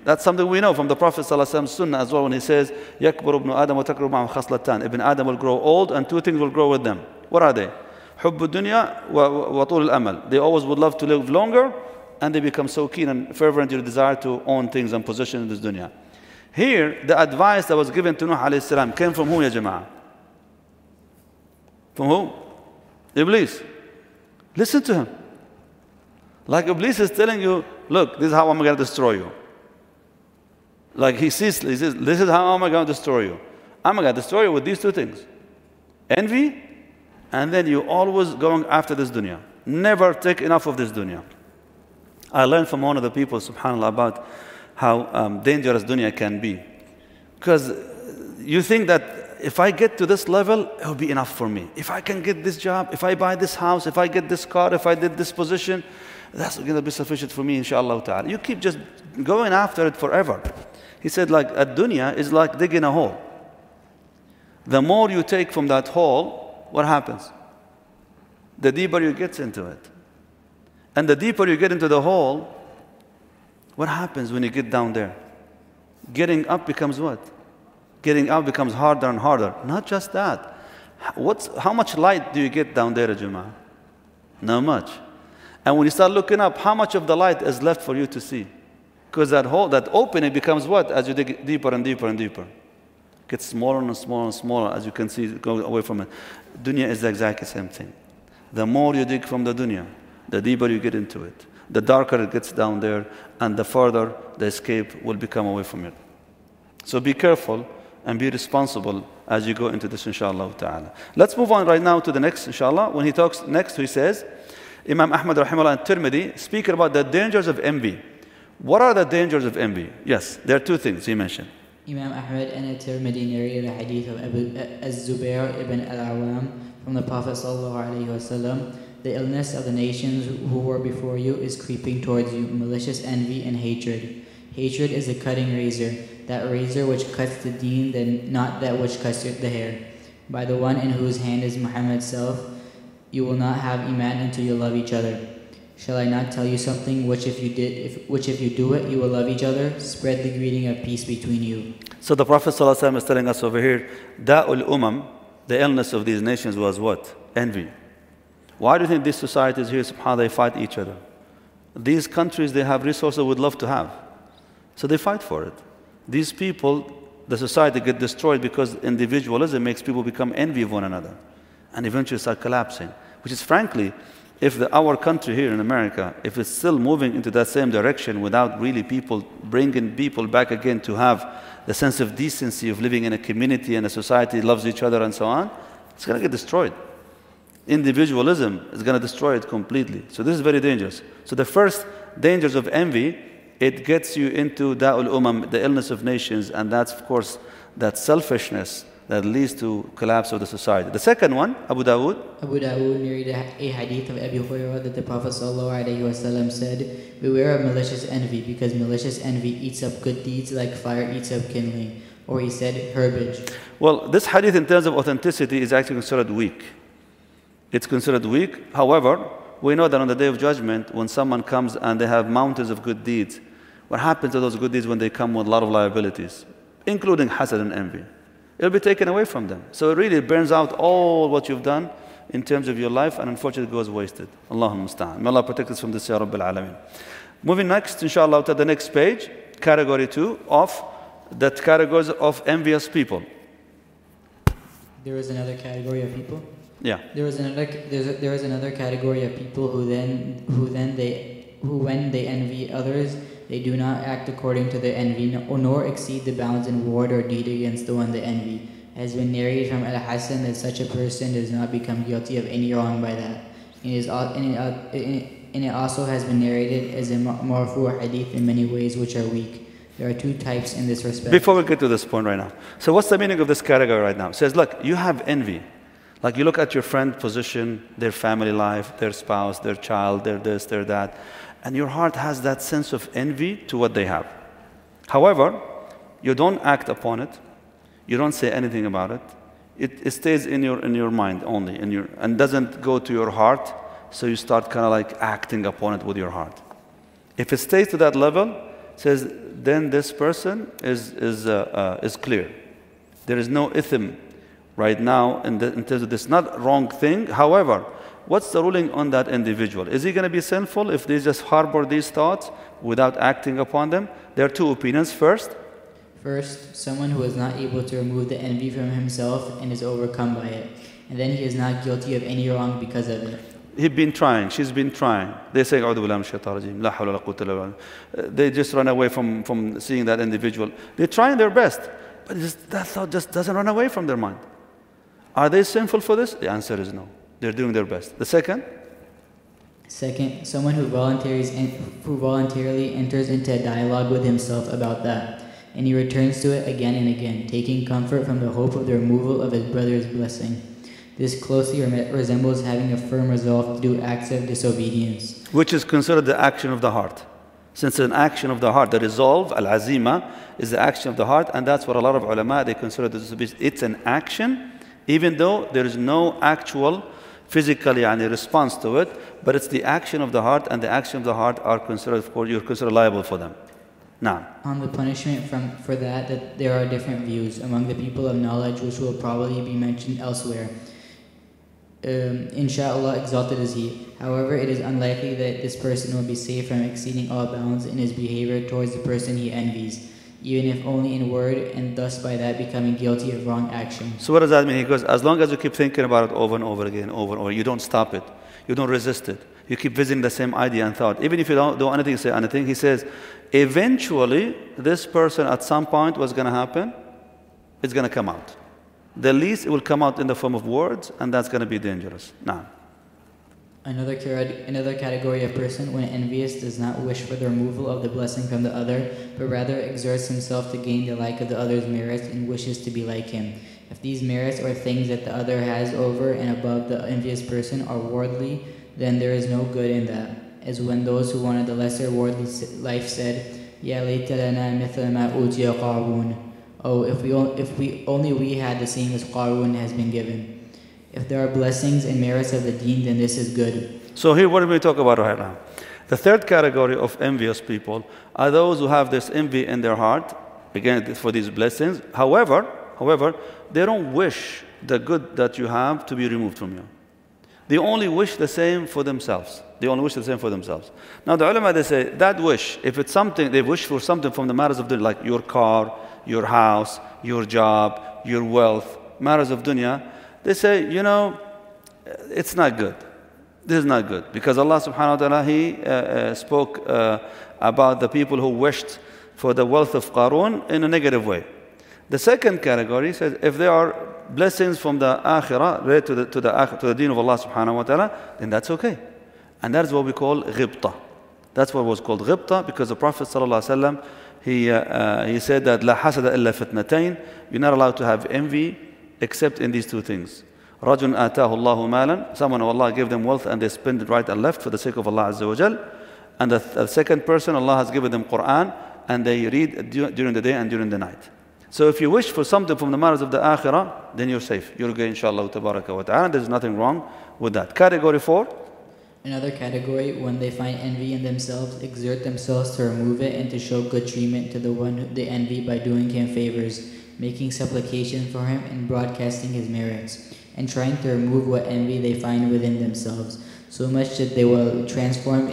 That's something we know from the Prophet ﷺ sunnah as well when he says, يَكْبُرُ ابْنُ آدَمَ وَتَكْبُرُ مَعَهُ خَصْلَتَانِ Ibn Adam will grow old and two things will grow with them. What are they? حُبُّ الدُّنْيَا وَطُولُ الْأَمَلِ. They always would love to live longer and they become so keen and fervent in their desire to own things and possession in this dunya. Here, the advice that was given to Nuh alayhi salam came from who, ya jama'ah? From who? Iblis. Listen to him. Like Iblis is telling you, look, this is how I'm going to destroy you. Like he says, this is how I'm going to destroy you. I'm going to destroy you with these two things. Envy, and then you always going after this dunya. Never take enough of this dunya. I learned from one of the people, subhanAllah, about how dangerous dunya can be. Because you think that if I get to this level, it will be enough for me. If I can get this job, if I buy this house, if I get this car, if I did this position, that's going to be sufficient for me, inshallah ta'ala. You keep just going after it forever. He said, like, a dunya is like digging a hole. The more you take from that hole, what happens? The deeper you get into it. And the deeper you get into the hole, what happens when you get down there? Getting up becomes what? Getting out becomes harder and harder. Not just that. How much light do you get down there, Jama'ah? Not much. And when you start looking up, how much of the light is left for you to see? Because that hole, that opening becomes what? As you dig deeper and deeper and deeper. It gets smaller and smaller and smaller as you can see going away from it. Dunya is the exact same thing. The more you dig from the dunya, the deeper you get into it. The darker it gets down there, and the further the escape will become away from it. So be careful and be responsible as you go into this, inshallah ta'ala. Let's move on right now to the next, inshallah. When he talks next, he says, Imam Ahmad rahimahullah and Tirmidhi speak about the dangers of envy. What are the dangers of envy? Yes, there are two things he mentioned. Imam Ahmad and Tirmidhi narrated a hadith of Az-Zubair ibn al-Awam from the Prophet sallallahu alaihi wasallam. The illness of the nations who were before you is creeping towards you, malicious envy and hatred. Hatred is a cutting razor, that razor which cuts the deen, then not that which cuts the hair. By the one in whose hand is Muhammad's self, you will not have iman until you love each other. Shall I not tell you something which if you do it, you will love each other? Spread the greeting of peace between you. So the Prophet ﷺ is telling us over here, Da'ul Umam, the illness of these nations was what? Envy. Why do you think these societies here, subhanAllah, they fight each other? These countries, they have resources would love to have. So they fight for it. These people, the society get destroyed because individualism makes people become envy of one another and eventually start collapsing. Which is frankly, if our country here in America, if it's still moving into that same direction without really people bringing people back again to have the sense of decency of living in a community and a society loves each other and so on, it's going to get destroyed. Individualism is going to destroy it completely. So this is very dangerous. So the first dangers of envy, it gets you into da'ul umam, the illness of nations, and that's of course that selfishness that leads to collapse of the society. The second one, Abu Dawood. Abu Dawood narrated a hadith of Abu Hurairah that the Prophet ﷺ said, beware of malicious envy, because malicious envy eats up good deeds like fire eats up kindling. Or he said, herbage. Well, this hadith in terms of authenticity is actually considered weak. It's considered weak. However, we know that on the Day of Judgment, when someone comes and they have mountains of good deeds, what happens to those good deeds when they come with a lot of liabilities, including hasad and envy? It'll be taken away from them. So it really burns out all what you've done in terms of your life, and unfortunately it goes wasted. Allahumma musta'an. May Allah protect us from this, Ya Rabbil Alameen. Moving next, inshallah, to the next page, category 2 of the categories of envious people. There is another category of people? Yeah. There is another category of people who when they envy others, they do not act according to their envy, nor exceed the bounds in word or deed against the one they envy. It has been narrated from Al-Hasan that such a person does not become guilty of any wrong by that. And it also has been narrated as a marfu' hadith in many ways which are weak. There are two types in this respect. Before we get to this point right now, so what's the meaning of this category right now? It says, look, you have envy. Like you look at your friend's position, their family life, their spouse, their child, their this, their that, and your heart has that sense of envy to what they have. However, you don't act upon it. You don't say anything about it. It stays in your mind only, and doesn't go to your heart, so you start kind of like acting upon it with your heart. If it stays to that level, it says then this person is clear. There is no ithm right now in terms of this, not wrong thing. However, what's the ruling on that individual? Is he going to be sinful if they just harbor these thoughts without acting upon them? There are two opinions. First, someone who is not able to remove the envy from himself and is overcome by it, and then he is not guilty of any wrong because of it. He's been trying, she's been trying. They say, they just run away from seeing that individual. They're trying their best, but that thought just doesn't run away from their mind. Are they sinful for this? The answer is no. They're doing their best. The second, someone who voluntarily enters into a dialogue with himself about that, and he returns to it again and again, taking comfort from the hope of the removal of his brother's blessing. This closely resembles having a firm resolve to do acts of disobedience, which is considered the action of the heart. Since it's an action of the heart, the resolve, al-azima, is the action of the heart, and that's what a lot of ulama, they consider this to be. It's an action, even though there is no actual physical response to it, but it's the action of the heart, and the action of the heart are considered, of course, you're considered liable for them. Now, on the punishment for that there are different views among the people of knowledge, which will probably be mentioned elsewhere. Inshallah, exalted is He. However, it is unlikely that this person will be safe from exceeding all bounds in his behavior towards the person he envies, even if only in word, and thus by that becoming guilty of wrong action. So what does that mean? He goes, as long as you keep thinking about it over and over again, you don't stop it, you don't resist it, you keep visiting the same idea and thought, even if you don't do anything, say anything, he says, eventually, this person at some point, what's going to happen? It's going to come out. The least it will come out in the form of words, and that's going to be dangerous. Now, another category of person, when envious, does not wish for the removal of the blessing from the other, but rather exerts himself to gain the like of the other's merits and wishes to be like him. If these merits or things that the other has over and above the envious person are worldly, then there is no good in that. As when those who wanted the lesser worldly life said, "Ya layta lana mithla ma utiya Qarun." Oh, if we only had the same as Qarun has been given. If there are blessings and merits of the deen, then this is good. So here, what do we talk about right now? The third category of envious people are those who have this envy in their heart, again, for these blessings. However, they don't wish the good that you have to be removed from you. They only wish the same for themselves. Now, the ulama, they say, that wish, if it's something, they wish for something from the matters of dunya, like your car, your house, your job, your wealth, matters of dunya, they say, it's not good. This is not good. Because Allah subhanahu wa ta'ala, He spoke about the people who wished for the wealth of Qarun in a negative way. The second category says, if there are blessings from the akhirah related to the deen of Allah subhanahu wa ta'ala, then that's okay. And that is what we call ghibta. That's what was called ghibta, because the Prophet sallallahu alaihi wasallam, he said that la hasada illa fitnatayn, you're not allowed to have envy except in these two things. Rajun atahu Allahu malan, someone of Allah gave them wealth and they spend it right and left for the sake of Allah Azza wa Jal. And the second person, Allah has given them Quran and they read during the day and during the night. So if you wish for something from the matters of the akhirah, then you're safe. You're good, inshallah tabaraka wa ta'ala. There's nothing wrong with that. Category 4. Another category, when they find envy in themselves, exert themselves to remove it and to show good treatment to the one they envy by doing him favors, making supplication for him and broadcasting his merits, and trying to remove what envy they find within themselves, so much that they will transform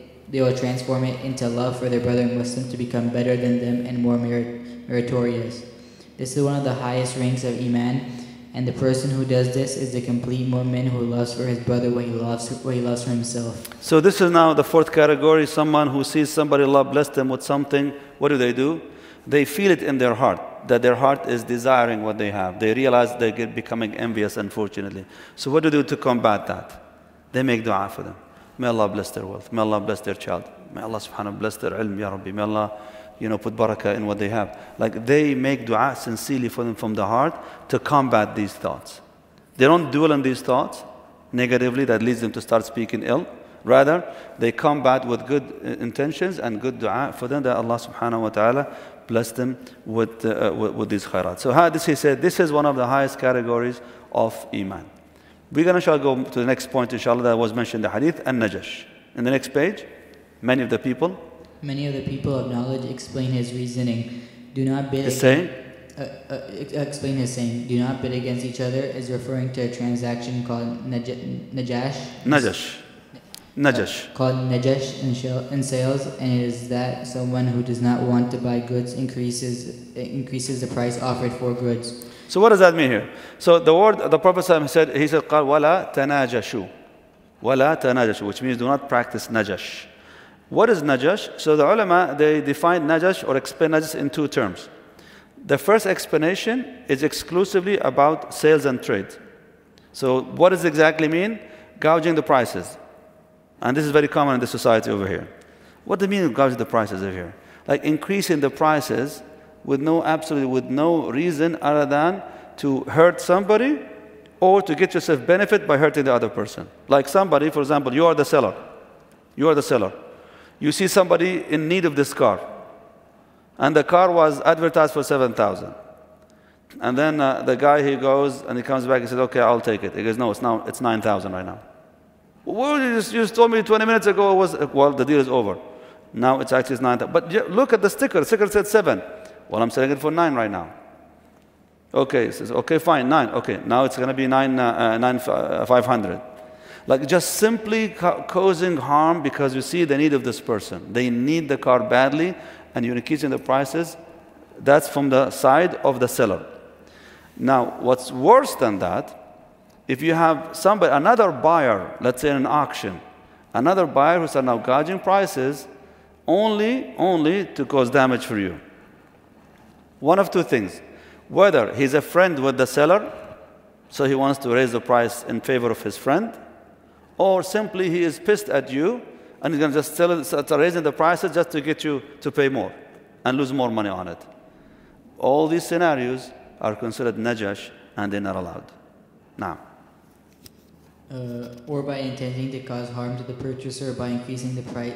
it into love for their brother Muslim to become better than them and more meritorious. This is one of the highest ranks of Iman, and the person who does this is the complete mu'min who loves for his brother what he loves for himself. So this is now the fourth category, someone who sees somebody Allah bless them with something. What do? They feel it in their heart, that their heart is desiring what they have. They realize they get becoming envious, unfortunately. So what do to combat that? They make dua for them. May Allah bless their wealth. May Allah bless their child. May Allah subhanahu wa ta'ala bless their ilm, ya Rabbi. May Allah put barakah in what they have. Like they make dua sincerely for them from the heart to combat these thoughts. They don't dwell on these thoughts negatively that leads them to start speaking ill. Rather, they combat with good intentions and good dua for them that Allah subhanahu wa ta'ala bless them with these khairat. So he said, this is one of the highest categories of Iman. We're going to go to the next point, inshallah, that was mentioned in the hadith, An-Najash. In the next page, many of the people Many of the people of knowledge explain his reasoning. Do not bid He's saying, explain his saying. Do not bid against each other is referring to a transaction called Najash. Called Najash in sales, and it is that someone who does not want to buy goods increases the price offered for goods. so what does that mean here? So the word, the Prophet said, he said, قال وَلَا تَنَاجَشُوا وَلَا تَنَاجَشُوا, which means do not practice najash. What is najash? So the ulama, they define najash or explain najash in two terms. The first explanation is exclusively about sales and trade. So what does it exactly mean? Gouging the prices. And this is very common in the society over here. What do you mean gouging the prices over here? Like increasing the prices with no reason other than to hurt somebody or to get yourself benefit by hurting the other person. Like somebody, for example, you are the seller. You see somebody in need of this car. And the car was advertised for 7,000. And then the guy, he goes and he comes back and says, okay, I'll take it. He goes, no, it's 9,000 right now. Well, you just told me 20 minutes ago well, the deal is over. Now it's actually 9,000. But look at the sticker. The sticker said 7. Well, I'm selling it for 9 right now. Okay, he says, okay, fine, 9. Okay, now it's going to be 9,500. Like just simply causing harm because you see the need of this person. They need the car badly, and you're increasing the prices. That's from the side of the seller. Now, what's worse than that, if you have another buyer, let's say in an auction, another buyer who's now gouging prices only to cause damage for you. One of two things. Whether he's a friend with the seller, so he wants to raise the price in favor of his friend, or simply he is pissed at you and he's going to just start raising the prices just to get you to pay more and lose more money on it. All these scenarios are considered najash and they're not allowed. Now. Or by intending to cause harm to the purchaser by increasing the price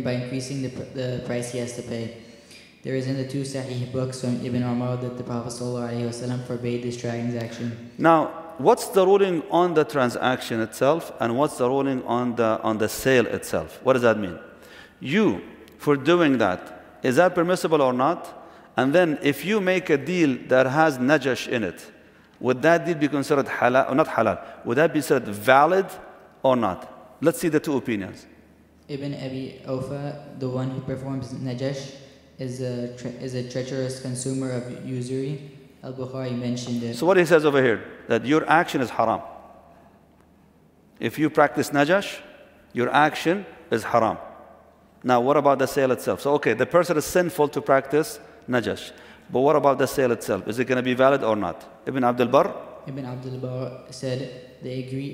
he has to pay. There is in the two Sahih books from Ibn Umar that the Prophet ﷺ forbade this transaction. Now, what's the ruling on the transaction itself, and what's the ruling on the sale itself? What does that mean? You, for doing that, is that permissible or not? And then, if you make a deal that has najash in it, would that deal be considered halal or not halal? Would that be considered valid or not? Let's see the two opinions. Ibn Abi Awfa, the one who performs najash, is a treacherous consumer of usury. Al-Bukhari mentioned it. So what he says over here, that your action is haram. If you practice najash, your action is haram. Now, what about the sale itself? So, okay, the person is sinful to practice najash. But what about the sale itself? Is it going to be valid or not? Ibn Abdul Barr? Ibn Abdul Barr said they agree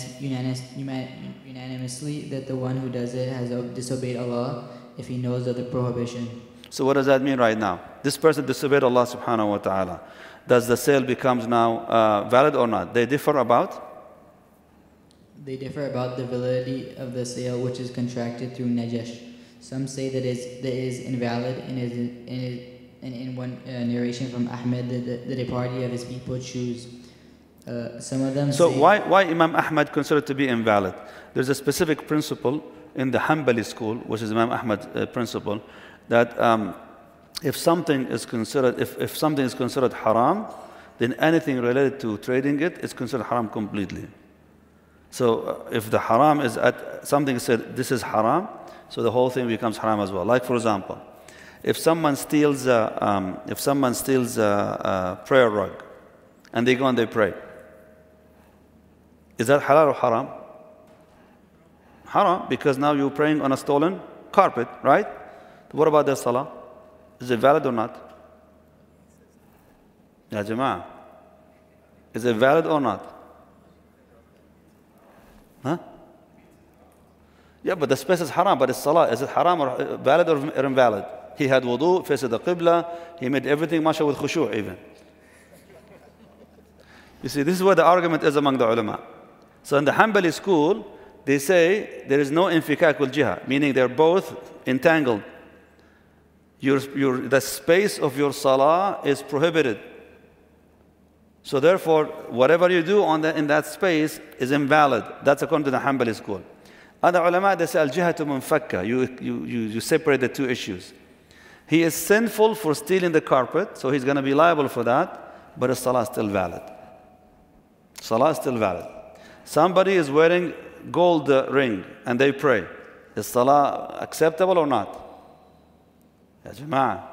unanimously that the one who does it has disobeyed Allah if he knows of the prohibition. So what does that mean right now? This person disobeyed Allah subhanahu wa ta'ala. Does the sale becomes now valid or not? They differ about the validity of the sale which is contracted through najash. Some say that it is invalid, and in one narration from Ahmed that a party of his people choose. Some of them so say... why Imam Ahmad considered to be invalid? There's a specific principle in the Hanbali school, which is Imam Ahmad's principle, that if something is considered haram, then anything related to trading it is considered haram completely. So if the haram is at something said this is haram, so the whole thing becomes haram as well. Like for example, if someone steals a prayer rug and they go and they pray, is that halal or haram? Haram, because now you're praying on a stolen carpet, right? What about their salah? Is it valid or not? Ya Jama'ah, is it valid or not? Huh? Yeah, but the space is haram, but it's salah. Is it haram or valid or invalid? He had wudu, faced the qibla, he made everything, mashallah, with khushu' even. You see, this is where the argument is among the ulama. So in the Hanbali school, they say there is no infikak wal jiha, meaning they're both entangled. The space of your salah is prohibited. So therefore, whatever you do in that space is invalid. That's according to the Hanbali school. Other ulama, they say, al-jihatu munfakka. You separate the two issues. He is sinful for stealing the carpet, so he's going to be liable for that, but his salah is still valid. Salah is still valid. Somebody is wearing gold ring and they pray. Is salah acceptable or not? Ya Jama'ah.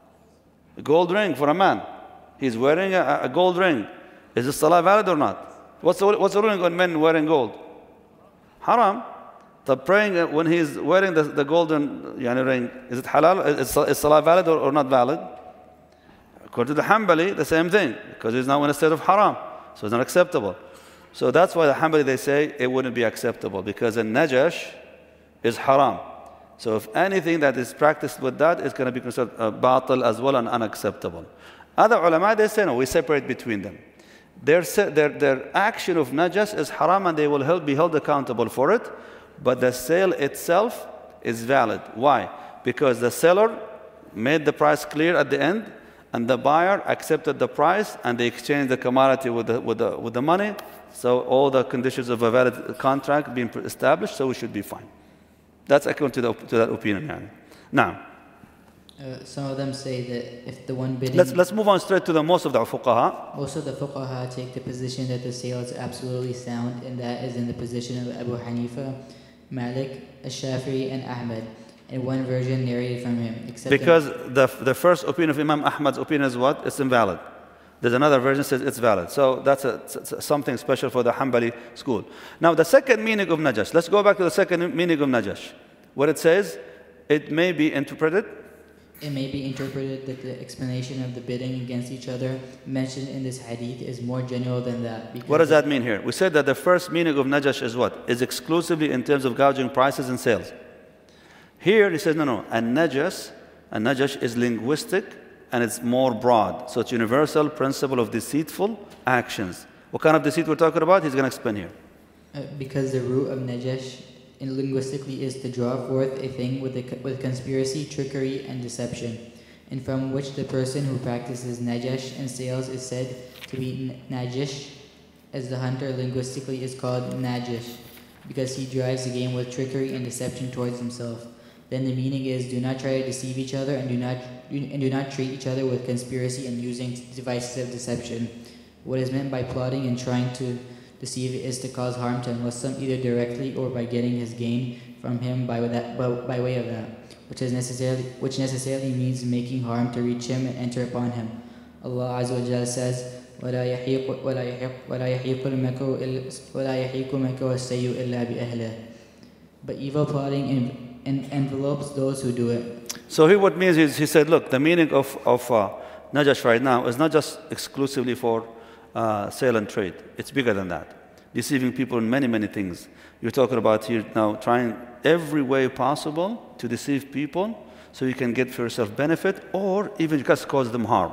A gold ring for a man. He's wearing a gold ring. Is the salah valid or not? What's the ruling on men wearing gold? Haram. The praying when he's wearing the golden ring, is it halal? Is salah valid or not valid? According to the Hanbali, the same thing, because he's now in a state of haram, so it's not acceptable. So that's why the Hanbali, they say it wouldn't be acceptable, because a najash is haram. So if anything that is practiced with that is going to be considered batil as well and unacceptable. Other ulama, they say no, we separate between them. Their action of najas is haram and they will be held accountable for it, but the sale itself is valid. Why? Because the seller made the price clear at the end, and the buyer accepted the price, and they exchanged the commodity with the money. So all the conditions of a valid contract being established, so we should be fine. That's according to that opinion. Now, some of them say that if the one bidding... Let's move on straight to most of the fuqaha. Most of the fuqaha take the position that the sale is absolutely sound, and that is in the position of Abu Hanifa, Malik, Ash-Shafi'i, and Ahmed. In one version narrated from him. Because the first opinion of Imam Ahmad's opinion is what? It's invalid. There's another version that says it's valid. So that's something special for the Hanbali school. Now the second meaning of najash. Let's go back to the second meaning of najash. What it says, it may be interpreted. It may be interpreted that the explanation of the bidding against each other mentioned in this hadith is more general than that. What does that mean here? We said that the first meaning of najash is what? Is exclusively in terms of gouging prices and sales. Here he says, no. A najash is linguistic and it's more broad. So it's universal principle of deceitful actions. What kind of deceit we're talking about? He's going to explain here. Because the root of najash linguistically is to draw forth a thing with conspiracy, trickery, and deception, and from which the person who practices najash and sales is said to be najish, as the hunter linguistically is called najish, because he drives the game with trickery and deception towards himself. Then the meaning is, do not try to deceive each other, and do not treat each other with conspiracy and using devices of deception. What is meant by plotting and trying to deceive is to cause harm to a Muslim either directly or by getting his gain from him by way of that, which necessarily means making harm to reach him and enter upon him. Allah Azza wa Jalla says, وَلَا يَحِيقُ الْمَكْرُ السَّيِّئُ إِلَّا بِأَهْلِهِ. But evil plotting envelopes those who do it. So here what means is, he said, look, the meaning of najash right now is not just exclusively for sale and trade. It's bigger than that. Deceiving people in many, many things. You're talking about here now trying every way possible to deceive people so you can get for yourself benefit or even just cause them harm.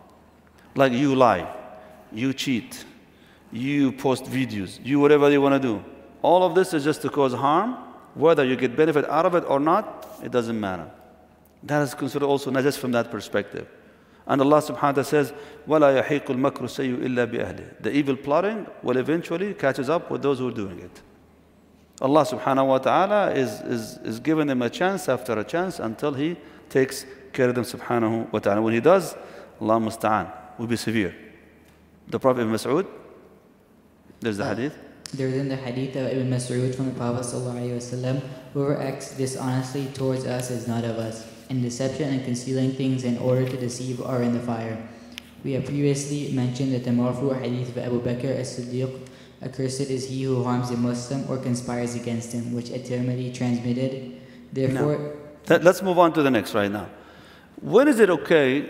Like you lie, you cheat, you post videos, you whatever you want to do. All of this is just to cause harm. Whether you get benefit out of it or not, it doesn't matter. That is considered also najash from that perspective. And Allah subhanahu wa ta'ala says, وَلَا يَحِيقُ الْمَكْرُ السَّيِّئُ إِلَّا بِأَهْلِهِ. The evil plotting will eventually catches up with those who are doing it. Allah subhanahu wa ta'ala is giving them a chance after a chance until He takes care of them subhanahu wa ta'ala. When He does, Allah musta'an, will be severe. The Prophet Ibn Mas'ud, there's the hadith. There's in the hadith of Ibn Mas'ud from the Prophet ﷺ, whoever acts dishonestly towards us is not of us, and deception and concealing things in order to deceive are in the fire. We have previously mentioned that the marfu hadith of Abu Bakr as-Siddiq, accursed is he who harms a Muslim or conspires against him, which at-Tirmidhi transmitted. Therefore, let's move on to the next right now. When is it okay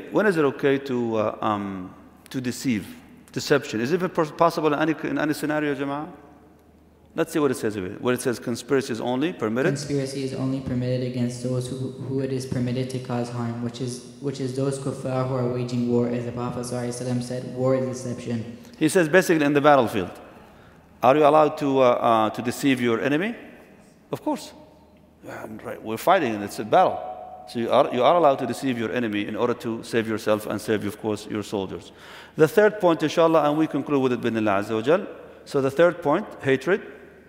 to deceive? Deception. Is it even possible in any scenario, Jama'ah? Let's see what it says here. Where it says conspiracy is only permitted. Conspiracy is only permitted against those who it is permitted to cause harm, which is those kuffar who are waging war, as the Prophet ﷺ said, war is deception. He says basically in the battlefield, are you allowed to deceive your enemy? Of course. Right. We're fighting and it's a battle. So you are allowed to deceive your enemy in order to save yourself and save, of course, your soldiers. The third point, inshallah, and we conclude with it bin Allah Azza wa Jal. So the third point, hatred.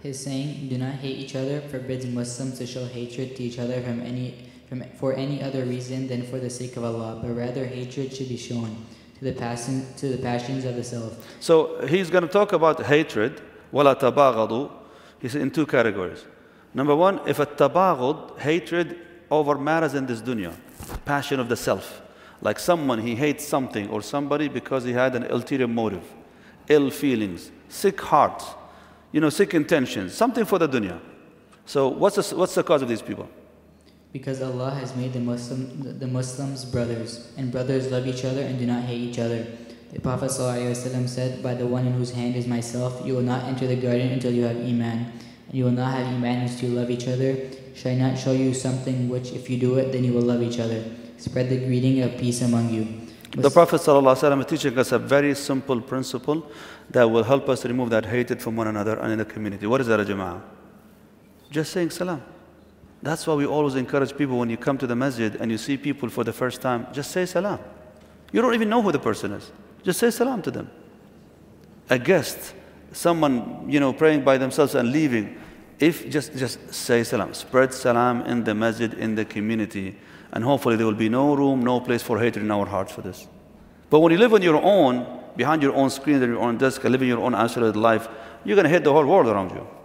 His saying, "Do not hate each other," forbids Muslims to show hatred to each other for any other reason than for the sake of Allah, but rather hatred should be shown to the passions of the self. So he's going to talk about hatred, وَلَا تَبَاغَضُوا. He's in two categories. Number one, if a tabaghud, hatred over matters in this dunya, passion of the self. Like someone, he hates something or somebody because he had an ulterior motive, ill feelings, sick hearts, sick intentions, something for the dunya. So what's the cause of these people? Because Allah has made the Muslims brothers, and brothers love each other and do not hate each other. The Prophet ﷺ said, "By the one in whose hand is myself, you will not enter the garden until you have Iman, and you will not have Iman until you love each other. Shall I not show you something which, if you do it, then you will love each other? Spread the greeting of peace among you." The Prophet ﷺ is teaching us a very simple principle that will help us remove that hatred from one another and in the community. What is that, Jama'ah? Just saying salam. That's why we always encourage people when you come to the masjid and you see people for the first time, just say salam. You don't even know who the person is. Just say salam to them. A guest, someone, praying by themselves and leaving, if just say salam. Spread salam in the masjid, in the community, and hopefully there will be no room, no place for hatred in our hearts for this. But when you live on your own, behind your own screen, and your own desk, living your own isolated life, you're going to hate the whole world around you.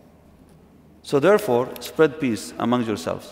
So therefore, spread peace among yourselves.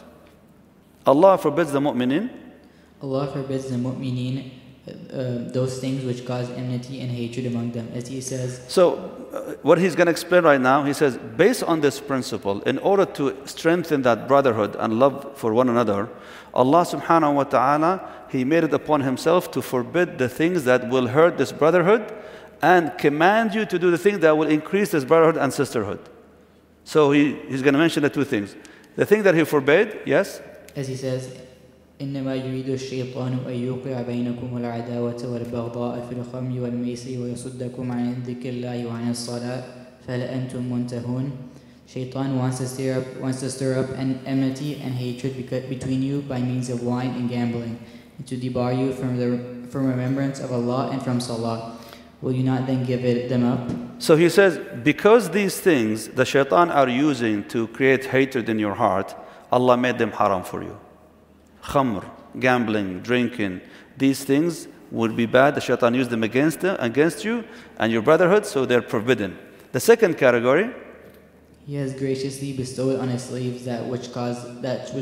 Allah forbids the mu'minin. Allah forbids the mu'mineen those things which cause enmity and hatred among them, as He says. So what he's going to explain right now, he says, based on this principle, in order to strengthen that brotherhood and love for one another, Allah subhanahu wa ta'ala, He made it upon Himself to forbid the things that will hurt this brotherhood and command you to do the things that will increase this brotherhood and sisterhood. So he's going to mention the two things. The thing that He forbade, yes? As He says, إنما يريد الشيطان أن يوقع بينكم العداوة والبغضاء في الخمر والميسر ويصدكم عن ذكر الله وعن الصلاة فهل أنتم منتهون. Shaitan wants to stir up an enmity and hatred between you by means of wine and gambling, and to debar you from remembrance of Allah and from Salah. Will you not then give them up? So he says, because these things the shaitan are using to create hatred in your heart, Allah made them haram for you. Khamr, gambling, drinking, these things would be bad. The shaitan used them against you and your brotherhood, so they're forbidden. The second category, He has graciously bestowed on His slaves that which causes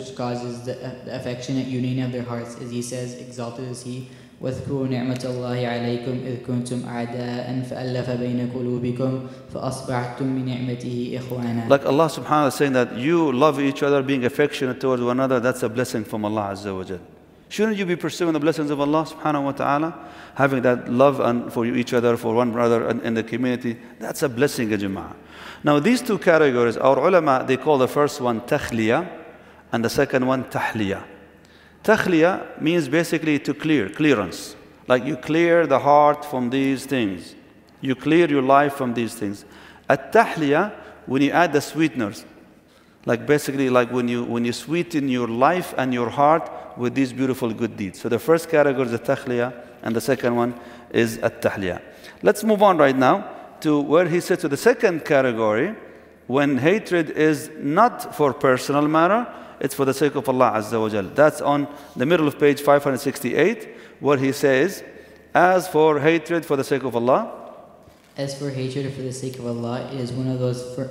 the affectionate union of their hearts, as He says, exalted is He. واذكروا نعمة الله عليكم إذ كنتم أعداء فألف بين قلوبكم فأصبحتم بنعمته إخوانا. Like Allah subhanahu wa ta'ala is saying that you love each other, being affectionate towards one another, that's a blessing from Allah Azza wa Jal. Shouldn't you be pursuing the blessings of Allah subhanahu wa ta'ala? Having that love for each other, for one brother in the community, that's a blessing, ya Jama'ah. Now these two categories, our ulama, they call the first one takhliya and the second one tahliya. Takhliya means basically to clearance. Like you clear the heart from these things. You clear your life from these things. At-tahliya, when you add the sweeteners, like basically like when you sweeten your life and your heart with these beautiful good deeds. So the first category is the takhliya and the second one is at-tahliya. Let's move on right now to where he said to the second category, when hatred is not for personal matter, it's for the sake of Allah Azza wa Jal. That's on the middle of page 568, where he says, as for hatred for the sake of Allah. As for hatred for the sake of Allah, it is one of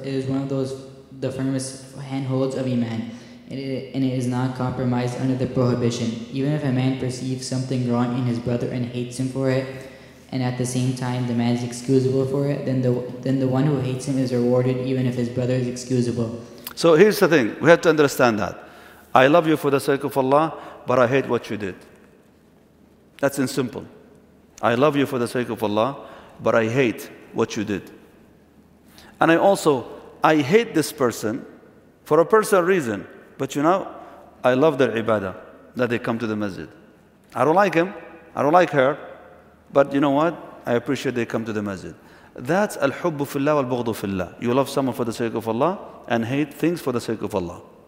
the firmest handholds of Iman, and it is not compromised under the prohibition. Even if a man perceives something wrong in his brother and hates him for it, and at the same time the man is excusable for it, then the one who hates him is rewarded even if his brother is excusable. So here's the thing, we have to understand that. I love you for the sake of Allah, but I hate what you did. That's in simple. I love you for the sake of Allah, but I hate what you did. And I hate this person for a personal reason, but I love their ibadah, that they come to the masjid. I don't like him, I don't like her, but you know what? I appreciate they come to the masjid. That's al-hubbu fillah wal-bughdu fillah. You love someone for the sake of Allah and hate things for the sake of Allah.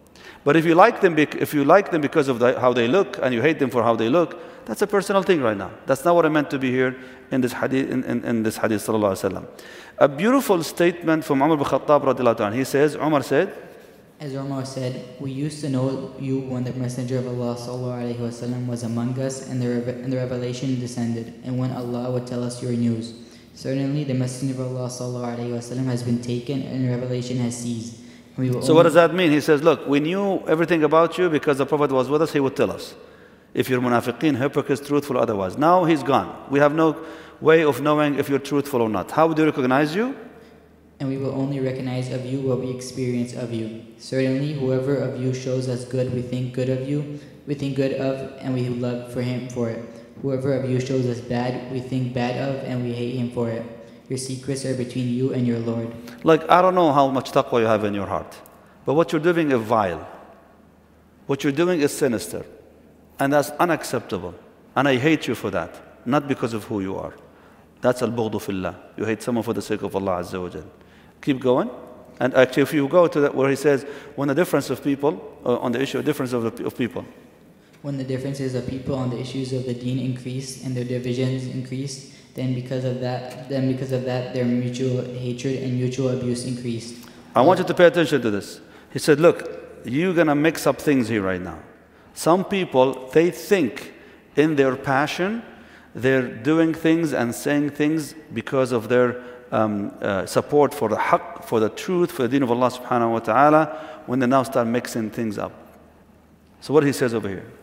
But if you like them, because of how they look, and you hate them for how they look, that's a personal thing right now. That's not what I meant to be here in this hadith, in this hadith, sallallahu alaihi wasallam. A beautiful statement from Umar bin Khattab radiallahu anhu. He says, Umar said, as Umar said, we used to know you when the Messenger of Allah sallallahu alaihi wasallam was among us, and the revelation descended, and when Allah would tell us your news. Certainly, the Messenger of Allah sallallahu alaihi wasallam has been taken, and revelation has ceased. So what does that mean? He says, look, we knew everything about you because the Prophet was with us. He would tell us if you're munafiqeen, hypocrites, truthful, otherwise. Now he's gone. We have no way of knowing if you're truthful or not. How would we recognize you? And we will only recognize of you what we experience of you. Certainly, whoever of you shows us good, we think good of you. We think good of, and we love for him for it. Whoever of you shows us bad, we think bad of, and we hate him for it. Your secrets are between you and your Lord. Like, I don't know how much taqwa you have in your heart, but what you're doing is vile. What you're doing is sinister, and that's unacceptable. And I hate you for that, not because of who you are. That's al-bughdu fillah. You hate someone for the sake of Allah Azza wa Jal. Keep going. And actually, if you go to that where he says, when the difference of people, on the issue of difference of people. When the differences of people on the issues of the deen increased and their divisions increased, then because of that, their mutual hatred and mutual abuse increased. I want you to pay attention to this. He said, look, you're going to mix up things here right now. Some people, they think in their passion, they're doing things and saying things because of their support for the haqq, for the truth, for the deen of Allah subhanahu wa ta'ala, when they now start mixing things up. So what he says over here?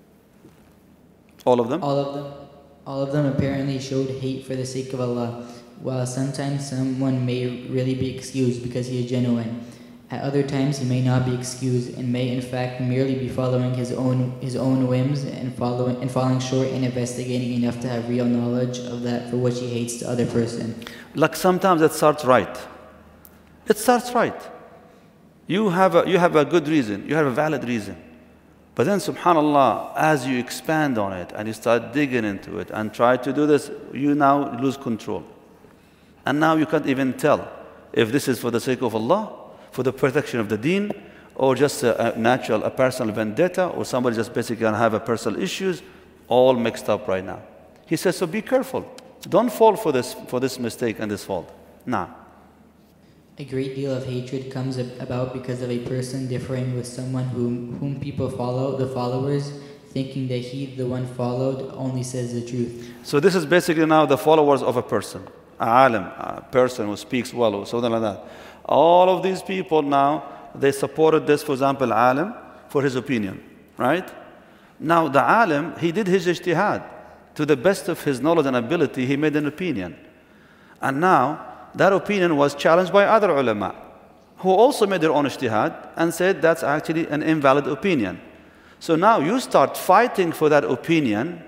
All of them? All of them apparently showed hate for the sake of Allah, while sometimes someone may really be excused because he is genuine. At other times he may not be excused and may in fact merely be following his own whims and falling short in investigating enough to have real knowledge of that for which he hates the other person. Like sometimes it starts right. It starts right. You have a good reason, you have a valid reason. But then, subhanAllah, as you expand on it and you start digging into it and try to do this, you now lose control. And now you can't even tell if this is for the sake of Allah, for the protection of the deen, or just a personal vendetta, or somebody just basically going to have a personal issues, all mixed up right now. He says, so be careful. Don't fall for this mistake and this fault. Nah. A great deal of hatred comes about because of a person differing with someone whom people follow, the followers, thinking that he, the one followed, only says the truth. So this is basically now the followers of a person, a alim, a person who speaks well, or something like that. All of these people now, they supported this, for example, alim, for his opinion, right? Now the alim, he did his ijtihad. To the best of his knowledge and ability, he made an opinion. And now, that opinion was challenged by other ulama, who also made their own ijtihad and said that's actually an invalid opinion. So now you start fighting for that opinion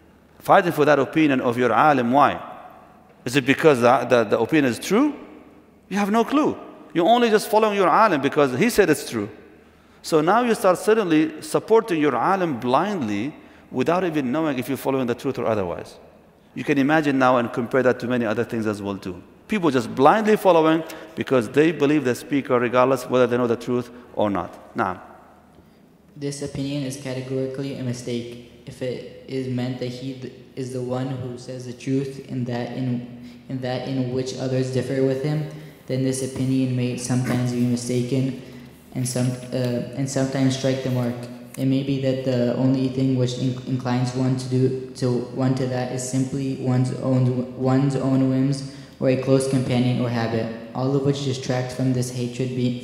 of your alim. Why? Is it because the opinion is true? You have no clue. You're only just following your alim because he said it's true. So now you start suddenly supporting your alim blindly without even knowing if you're following the truth or otherwise. You can imagine now and compare that to many other things as well too. People just blindly following because they believe the speaker regardless whether they know the truth or not. Naam. This opinion is categorically a mistake. If it is meant that he is the one who says the truth in that in which others differ with him, then this opinion may sometimes be mistaken and sometimes strike the mark. It may be that the only thing which inclines one to that is simply one's own whims, or a close companion or habit, all of which distract from this hatred being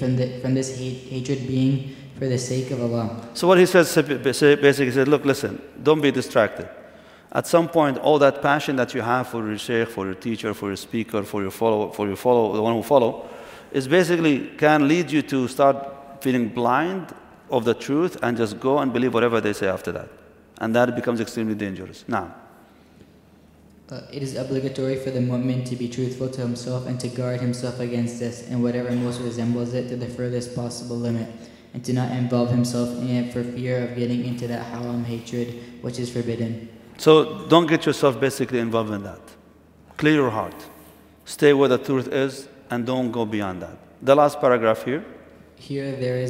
for the sake of Allah. So what he says basically, he said, look, listen, don't be distracted. At some point, all that passion that you have for your sheikh, for your teacher, for your speaker, for your follower, the one who follow, is basically can lead you to start feeling blind of the truth and just go and believe whatever they say after that. And that becomes extremely dangerous. Now. It is obligatory for the mu'min to be truthful to himself and to guard himself against this and whatever most resembles it to the furthest possible limit, and to not involve himself in it for fear of getting into that haram hatred which is forbidden. So don't get yourself basically involved in that. Clear your heart. Stay where the truth is and don't go beyond that. The last paragraph here. Here there is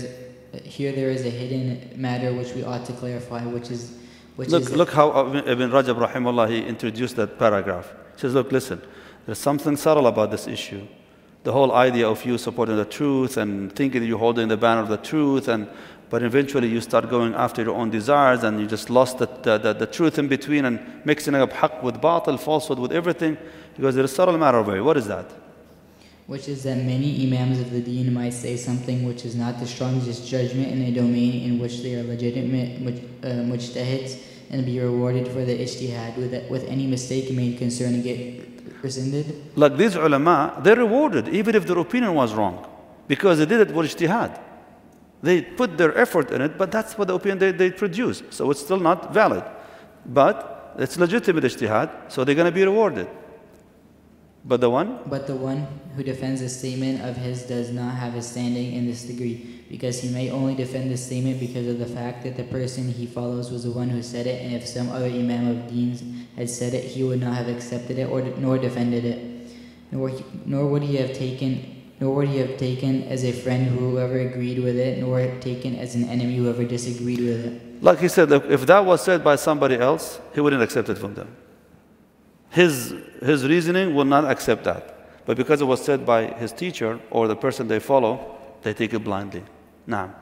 here there is a hidden matter which we ought to clarify, Look how Ibn Rajab rahimahullah, he introduced that paragraph. He says, look, listen, there's something subtle about this issue. The whole idea of you supporting the truth and thinking that you're holding the banner of the truth, but eventually you start going after your own desires and you just lost the truth in between and mixing up haqq with batil, falsehood with everything. Because there is a subtle matter over here. What is that? Which is that many imams of the deen might say something which is not the strongest judgment in a domain in which they are legitimate mujtahids and be rewarded for the ijtihad with any mistake made concerning it rescinded. Like these ulama, they're rewarded even if their opinion was wrong because they did it for ijtihad. They put their effort in it, but that's what the opinion they produce. So it's still not valid. But it's legitimate ijtihad, so they're going to be rewarded. But the one who defends a statement of his does not have a standing in this degree, because he may only defend the statement because of the fact that the person he follows was the one who said it, and if some other imam of deen had said it, he would not have accepted it nor defended it, nor would he have taken as a friend whoever agreed with it, nor taken as an enemy whoever disagreed with it. Like he said, look, if that was said by somebody else, he wouldn't accept it from them. His reasoning will not accept that. But because it was said by his teacher or the person they follow, they take it blindly. Naam.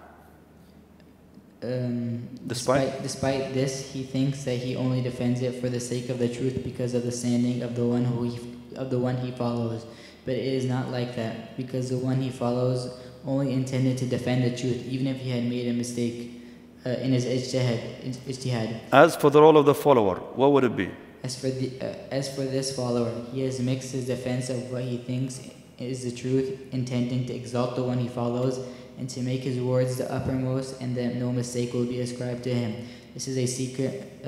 Despite this, he thinks that he only defends it for the sake of the truth because of the standing of the one he follows. But it is not like that, because the one he follows only intended to defend the truth, even if he had made a mistake in his ijtihad. As for the role of the follower, what would it be? As for this follower, he has mixed his defense of what he thinks is the truth, intending to exalt the one he follows and to make his words the uppermost, and that no mistake will be ascribed to him. This is a secret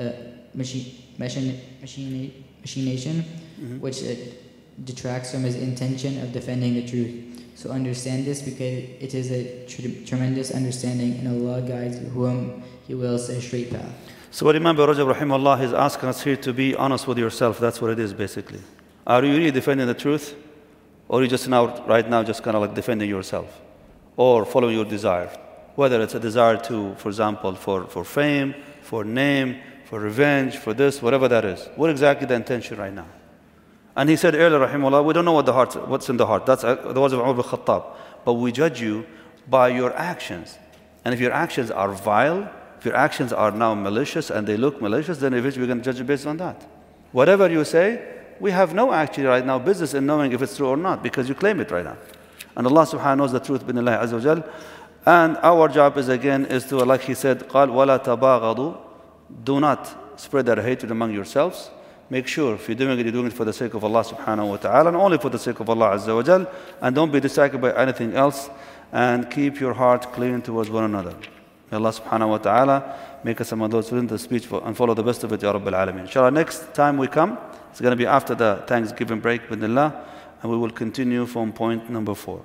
machination which detracts from his intention of defending the truth. So understand this, because it is a tremendous understanding, and Allah guides whom He wills to a straight path. So what Imam Rajab rahimahullah is asking us here to be honest with yourself. That's what it is basically. Are you really defending the truth? Or are you just right now just kind of like defending yourself? Or following your desire? Whether it's a desire to, for example, for fame, for name, for revenge, for this, whatever that is. What exactly the intention right now? And he said earlier, rahimahullah, we don't know what's in the heart. That's the words of Umar bin Khattab. But we judge you by your actions. And if your actions are vile, if your actions are now malicious and they look malicious, then eventually we're going to judge you based on that. Whatever you say, we have no actually right now business in knowing if it's true or not, because you claim it right now. And Allah subhanahu wa ta'ala knows the truth, bidnillah azza wa jal. And our job is to, like he said, قال ولا تباغضوا, do not spread that hatred among yourselves. Make sure if you're doing it for the sake of Allah subhanahu wa ta'ala, and only for the sake of Allah azza wa jal, and don't be distracted by anything else, and keep your heart clean towards one another. May Allah subhanahu wa ta'ala make us among those who listen to the speech and follow the best of it, Ya Rabbil Alameen. Inshallah, next time we come, it's going to be after the Thanksgiving break, bidnillah, and we will continue from point number 4.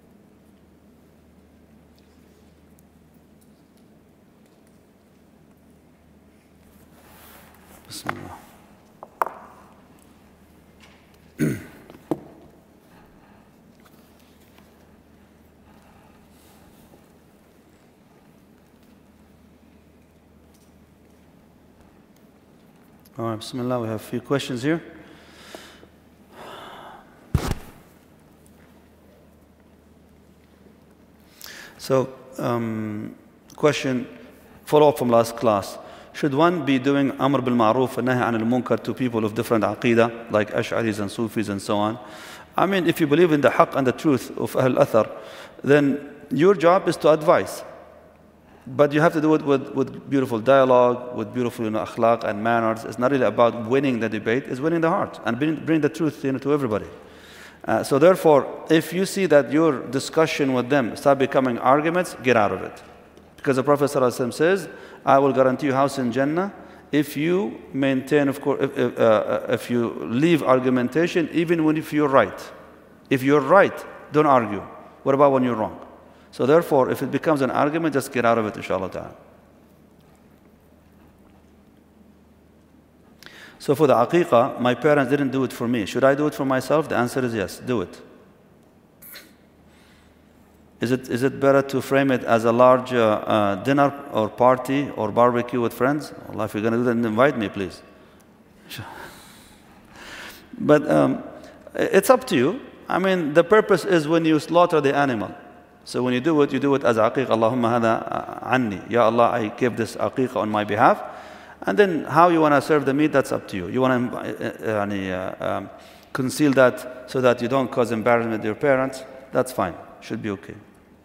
Bismillah. All right, Bismillah, we have a few questions here. So, question, follow up from last class. Should one be doing Amr bil Ma'ruf and Nahy anil Munkar to people of different aqidah, like Ash'aris and Sufis and so on? I mean, if you believe in the haqq and the truth of Ahl Athar, then your job is to advise. But you have to do it with beautiful dialogue, with beautiful akhlaq and manners. It's not really about winning the debate, it's winning the heart and bring the truth to everybody. So therefore, if you see that your discussion with them start becoming arguments, get out of it. Because the Prophet ﷺ says, I will guarantee you house in Jannah if you maintain, of course, if you leave argumentation, even if you're right. If you're right, don't argue. What about when you're wrong? So therefore, if it becomes an argument, just get out of it, inshallah ta'ala. So for the aqiqah, my parents didn't do it for me. Should I do it for myself? The answer is yes, do it. Is it better to frame it as a large dinner or party or barbecue with friends? Allah, if you're going to do that, then invite me, please. But it's up to you. I mean, the purpose is when you slaughter the animal. So when you do it as aqiqah. Allahumma hada anni. Ya Allah, I give this aqiqah on my behalf. And then how you want to serve the meat, that's up to you. You want to conceal that so that you don't cause embarrassment to your parents, that's fine. Should be okay.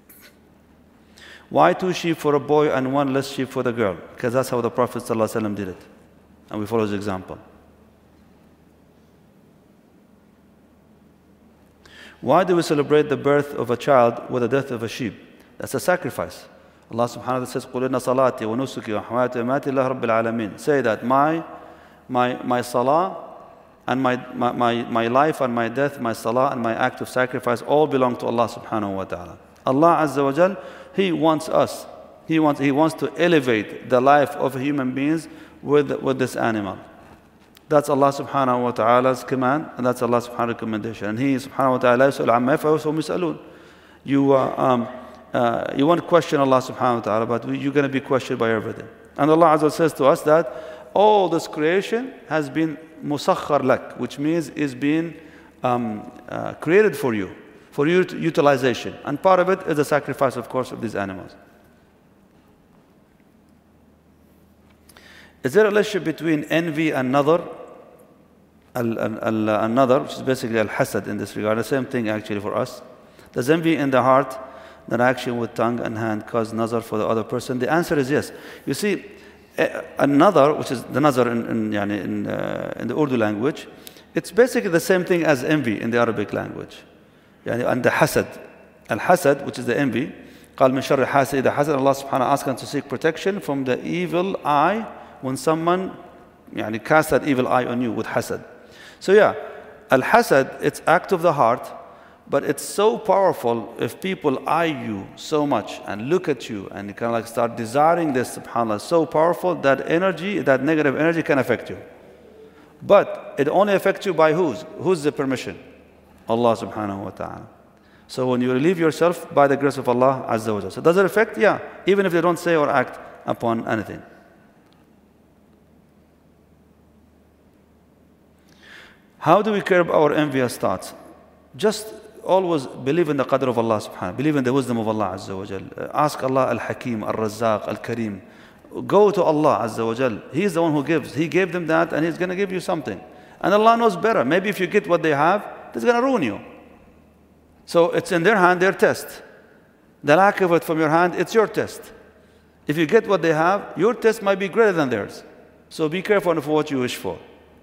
Why 2 sheep for a boy and 1 less sheep for the girl? Because that's how the Prophet ﷺ did it. And we follow his example. Why do we celebrate the birth of a child with the death of a sheep? That's a sacrifice. Allah subhanahu wa ta'ala says, قُلْ إِنَّ صَلَاتِي وَنُسُكِي وَحَمَاتِ وَمَاتِ اللَّهِ رَبِّ الْعَالَمِينَ. Say that my salah and my life and my death, my salah and my act of sacrifice all belong to Allah subhanahu wa ta'ala. Allah Azza wa Jal, He wants us. He wants to elevate the life of human beings with this animal. That's Allah subhanahu wa ta'ala's command, and that's Allah subhanahu wa ta'ala's recommendation. And He subhanahu wa ta'ala يسأل عما يفعل وهم يسألون. You won't question Allah subhanahu wa ta'ala, but you're going to be questioned by everything. And Allah Azza wa says to us that all this creation has been musakhar lak, which means is being created for you, for your utilization. And part of it is the sacrifice, of course, of these animals. Is there a relationship between envy and nadar? Nadar, which is basically al-hasad in this regard, the same thing actually for us. Does envy in the heart, that action with tongue and hand, cause nazar for the other person? The answer is yes. You see, an-nadar, which is the nazar in the Urdu language, it's basically the same thing as envy in the Arabic language. And the hasad, al-hasad, which is the envy, قال من شر حاسد إذا حسد. Allah subhanahu wa ta'ala asks us to seek protection from the evil eye when someone casts that evil eye on you with hasad. So yeah, al-hasad, it's act of the heart, but it's so powerful if people eye you so much and look at you and you kind of start desiring this, subhanAllah, so powerful that energy, that negative energy can affect you. But it only affects you by who's the permission? Allah subhanahu wa ta'ala. So when you relieve yourself by the grace of Allah Azza wa Jalla. So does it affect? Yeah, even if they don't say or act upon anything. How do we curb our envious thoughts? Just always believe in the qadr of Allah subhanahu wa ta'ala. Believe in the wisdom of Allah Azza wa Jalla. Ask Allah al-Hakim, al-Razzaq, al-Kareem. Go to Allah Azza wa Jalla. He is the one who gives. He gave them that and He's going to give you something. And Allah knows better. Maybe if you get what they have, it's going to ruin you. So it's in their hand, their test. The lack of it from your hand, it's your test. If you get what they have, your test might be greater than theirs. So be careful of what you wish for.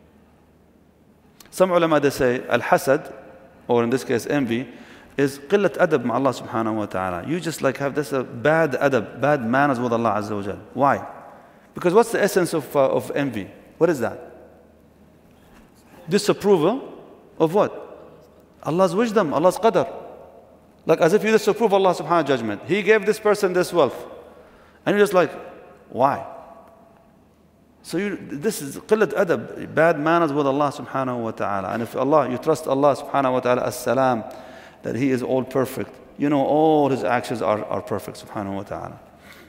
Some ulama, they say, al-hasad, or in this case envy, is qillat adab ma Allah subhanahu wa ta'ala. You just have this bad adab, bad manners with Allah Azza wa Jal. Why? Because what's the essence of envy? What is that? Disapproval of what? Allah's wisdom, Allah's qadr. Like as if you disapprove Allah's subhanahu wa ta'ala judgment. He gave this person this wealth. And you're just why? So this is qillat adab, bad manners with Allah subhanahu wa ta'ala. And if you trust Allah subhanahu wa ta'ala as-salam, that He is all perfect, all His actions are perfect subhanahu wa ta'ala.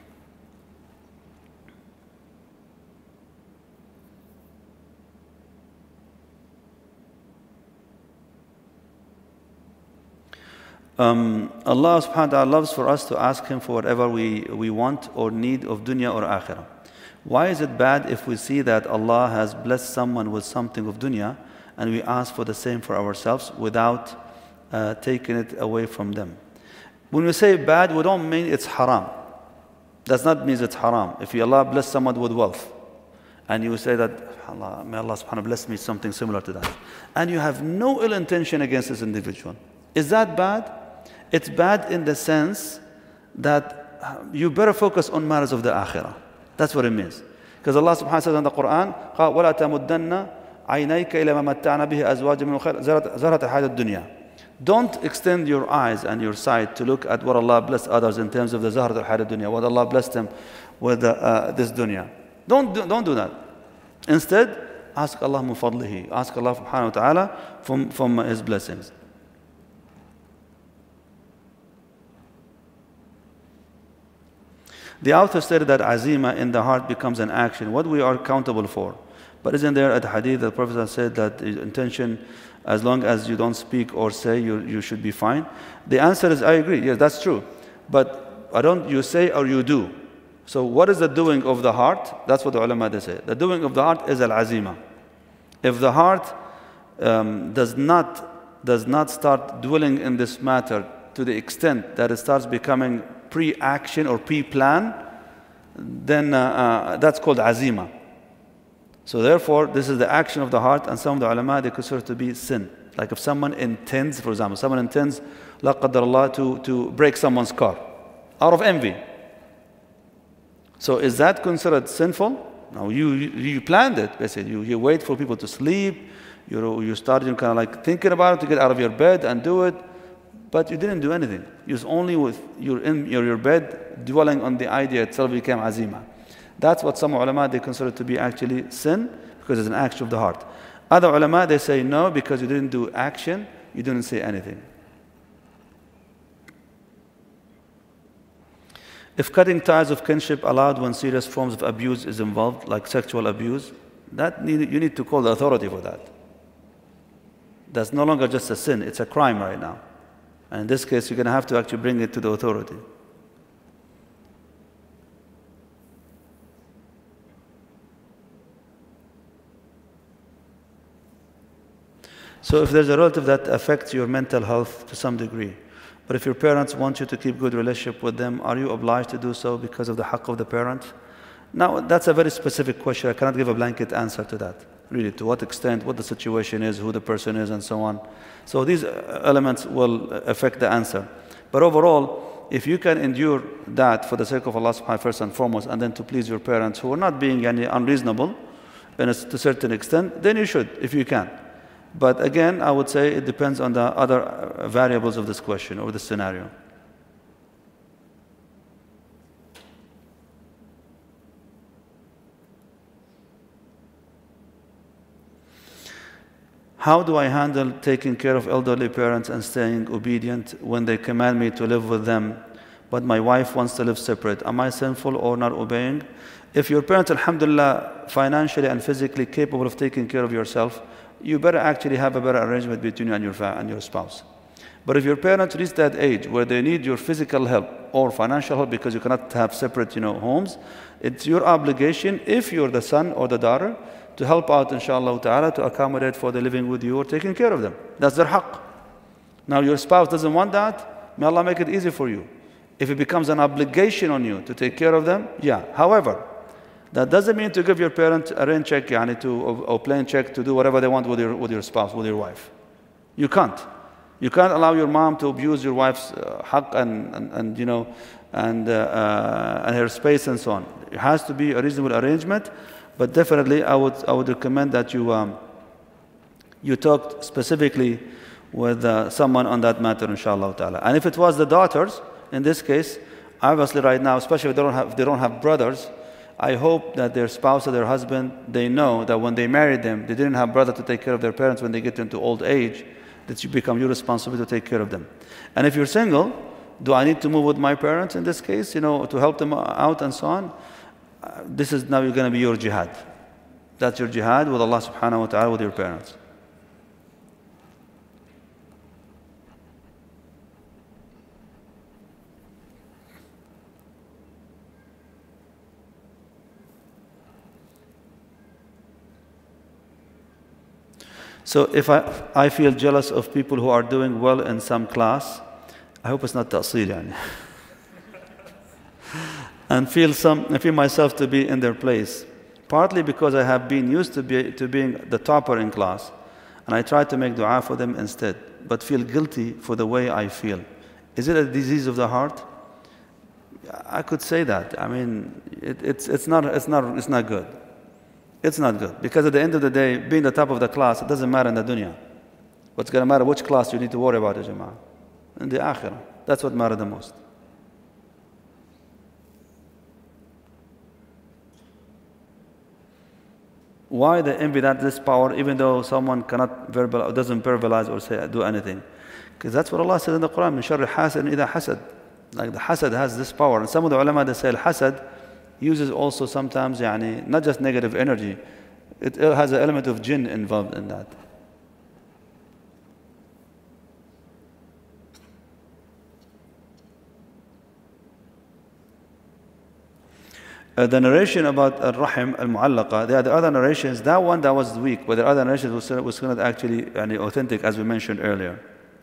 Allah subhanahu wa ta'ala loves for us to ask Him for whatever we want or need of dunya or akhirah. Why is it bad if we see that Allah has blessed someone with something of dunya and we ask for the same for ourselves without taking it away from them? When we say bad, we don't mean it's haram. Does not mean it's haram. If Allah bless someone with wealth and you say that, may Allah subhanahu wa ta'ala bless me something similar to that, and you have no ill intention against this individual, is that bad? It's bad in the sense that you better focus on matters of the akhirah. That's what it means. Because Allah subhanahu wa ta'ala says in the Quran, وَلَا تَمُدَّنَّ عَيْنَيْكَ إِلَى مَا مَتَّعْنَا بِهِ أَزْوَاجًا مِنْ زَهْرَةَ الْحَيَاةِ الدُّنْيَا. Don't extend your eyes and your sight to look at what Allah blessed others in terms of the Zahrat al-Hayat dunya, what Allah blessed them with this dunya. Don't do that. Instead, ask Allah min fadlihi. Ask Allah subhanahu wa ta'ala from His blessings. The author stated that azima in the heart becomes an action, what we are accountable for. But isn't there a hadith that the Prophet said that the intention, as long as you don't speak or say, you should be fine? The answer is, I agree, yes, that's true. But you say or you do. So what is the doing of the heart? That's what the ulama they say. The doing of the heart is al-azima. If the heart does not start dwelling in this matter to the extent that it starts becoming pre-action or pre-plan, then that's called azima. So therefore, this is the action of the heart, and some of the ulama, they consider it to be sin. Like if someone intends, for example, someone intends, la qaddar Allah, to break someone's car out of envy. So is that considered sinful? No, you planned it. Basically, you wait for people to sleep, you start kind of like thinking about it to get out of your bed and do it, but you didn't do anything. You was only with your bed dwelling on the idea itself became azima. That's what some ulama they consider to be actually sin, because it's an action of the heart. Other ulama they say no, because you didn't do action, you didn't say anything. If cutting ties of kinship allowed when serious forms of abuse is involved, like sexual abuse, you need to call the authority for that. That's no longer just a sin, it's a crime right now. And in this case, you're going to have to actually bring it to the authority. So if there's a relative that affects your mental health to some degree, but if your parents want you to keep good relationship with them, are you obliged to do so because of the haqq of the parent? Now, that's a very specific question. I cannot give a blanket answer to that. Really, to what extent, what the situation is, who the person is, and so on. So these elements will affect the answer. But overall, if you can endure that for the sake of Allah subhanahu wa ta'ala first and foremost, and then to please your parents who are not being unreasonable to a certain extent, then you should, if you can. But again, I would say it depends on the other variables of this question or this scenario. How do I handle taking care of elderly parents and staying obedient when they command me to live with them, but my wife wants to live separate? Am I sinful or not obeying? If your parents, alhamdulillah, financially and physically capable of taking care of yourself, you better actually have a better arrangement between you and your spouse. But if your parents reach that age where they need your physical help or financial help because you cannot have separate homes, it's your obligation, if you're the son or the daughter, to help out, inshallah ta'ala, to accommodate for the living with you or taking care of them. That's their haqq. Now your spouse doesn't want that, may Allah make it easy for you. If it becomes an obligation on you to take care of them, yeah. However, that doesn't mean to give your parents a rain check, or plain check to do whatever they want with your spouse, with your wife. You can't. You can't allow your mom to abuse your wife's haqq and her space and so on. It has to be a reasonable arrangement, but definitely I would recommend that you talk specifically with someone on that matter, inshallah ta'ala. And if it was the daughters, in this case, obviously right now, especially if they don't have brothers, I hope that their spouse or their husband, they know that when they married them, they didn't have brother to take care of their parents when they get into old age, that you become your responsibility to take care of them. And if you're single, do I need to move with my parents in this case, to help them out and so on? This is now going to be your jihad. That's your jihad with Allah subhanahu wa ta'ala, with your parents. So if I feel jealous of people who are doing well in some class, I hope it's not ta'sil yani. And feel myself to be in their place, partly because I have been used to being the topper in class, and I try to make dua for them instead, but feel guilty for the way I feel. Is it a disease of the heart? I could say that. I mean, it's not good. It's not good, because at the end of the day, being the top of the class, it doesn't matter in the dunya. What's going to matter, which class you need to worry about, ya Jama'ah? In the akhirah. That's what matters the most. Why the envy, that this power, even though someone doesn't verbalize or do anything? Because that's what Allah said in the Quran, min sharri hasidin idha hasad. Like the hasad has this power. And some of the ulama, they say al-hasad uses also sometimes yani, not just negative energy. It has an element of jinn involved in that. The narration about al-rahim, al-mu'allaqa, the other narrations, that one that was weak, but the other narrations was not actually authentic, as we mentioned earlier.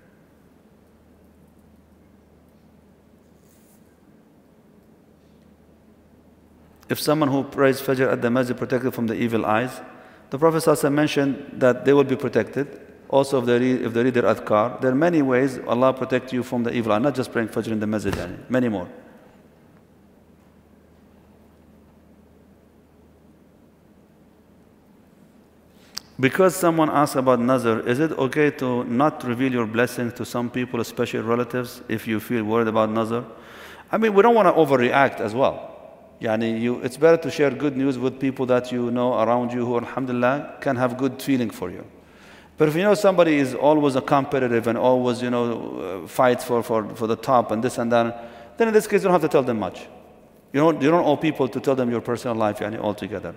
If someone who prays Fajr at the masjid protected from the evil eyes, the Prophet ﷺ mentioned that they will be protected. Also, if they read their adhkar, there are many ways Allah protect you from the evil eye, not just praying Fajr in the masjid, many more. Because someone asked about nazar, is it okay to not reveal your blessings to some people, especially relatives, if you feel worried about nazar? I mean, we don't want to overreact as well. It's better to share good news with people that you know around you who, alhamdulillah, can have good feeling for you. But if you know somebody is always a competitive and always, fights for the top and this and that, then in this case you don't have to tell them much. You don't owe people to tell them your personal life altogether.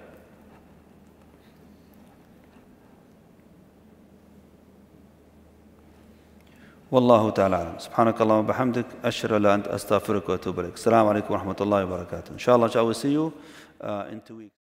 والله تعالى أعلم. سبحانك اللهم وبحمدك أشهد أن لا إله إلا أنت أستغفرك وأتوب إليك. السلام عليكم ورحمة الله وبركاته. Inshallah, shall we see you in 2 weeks.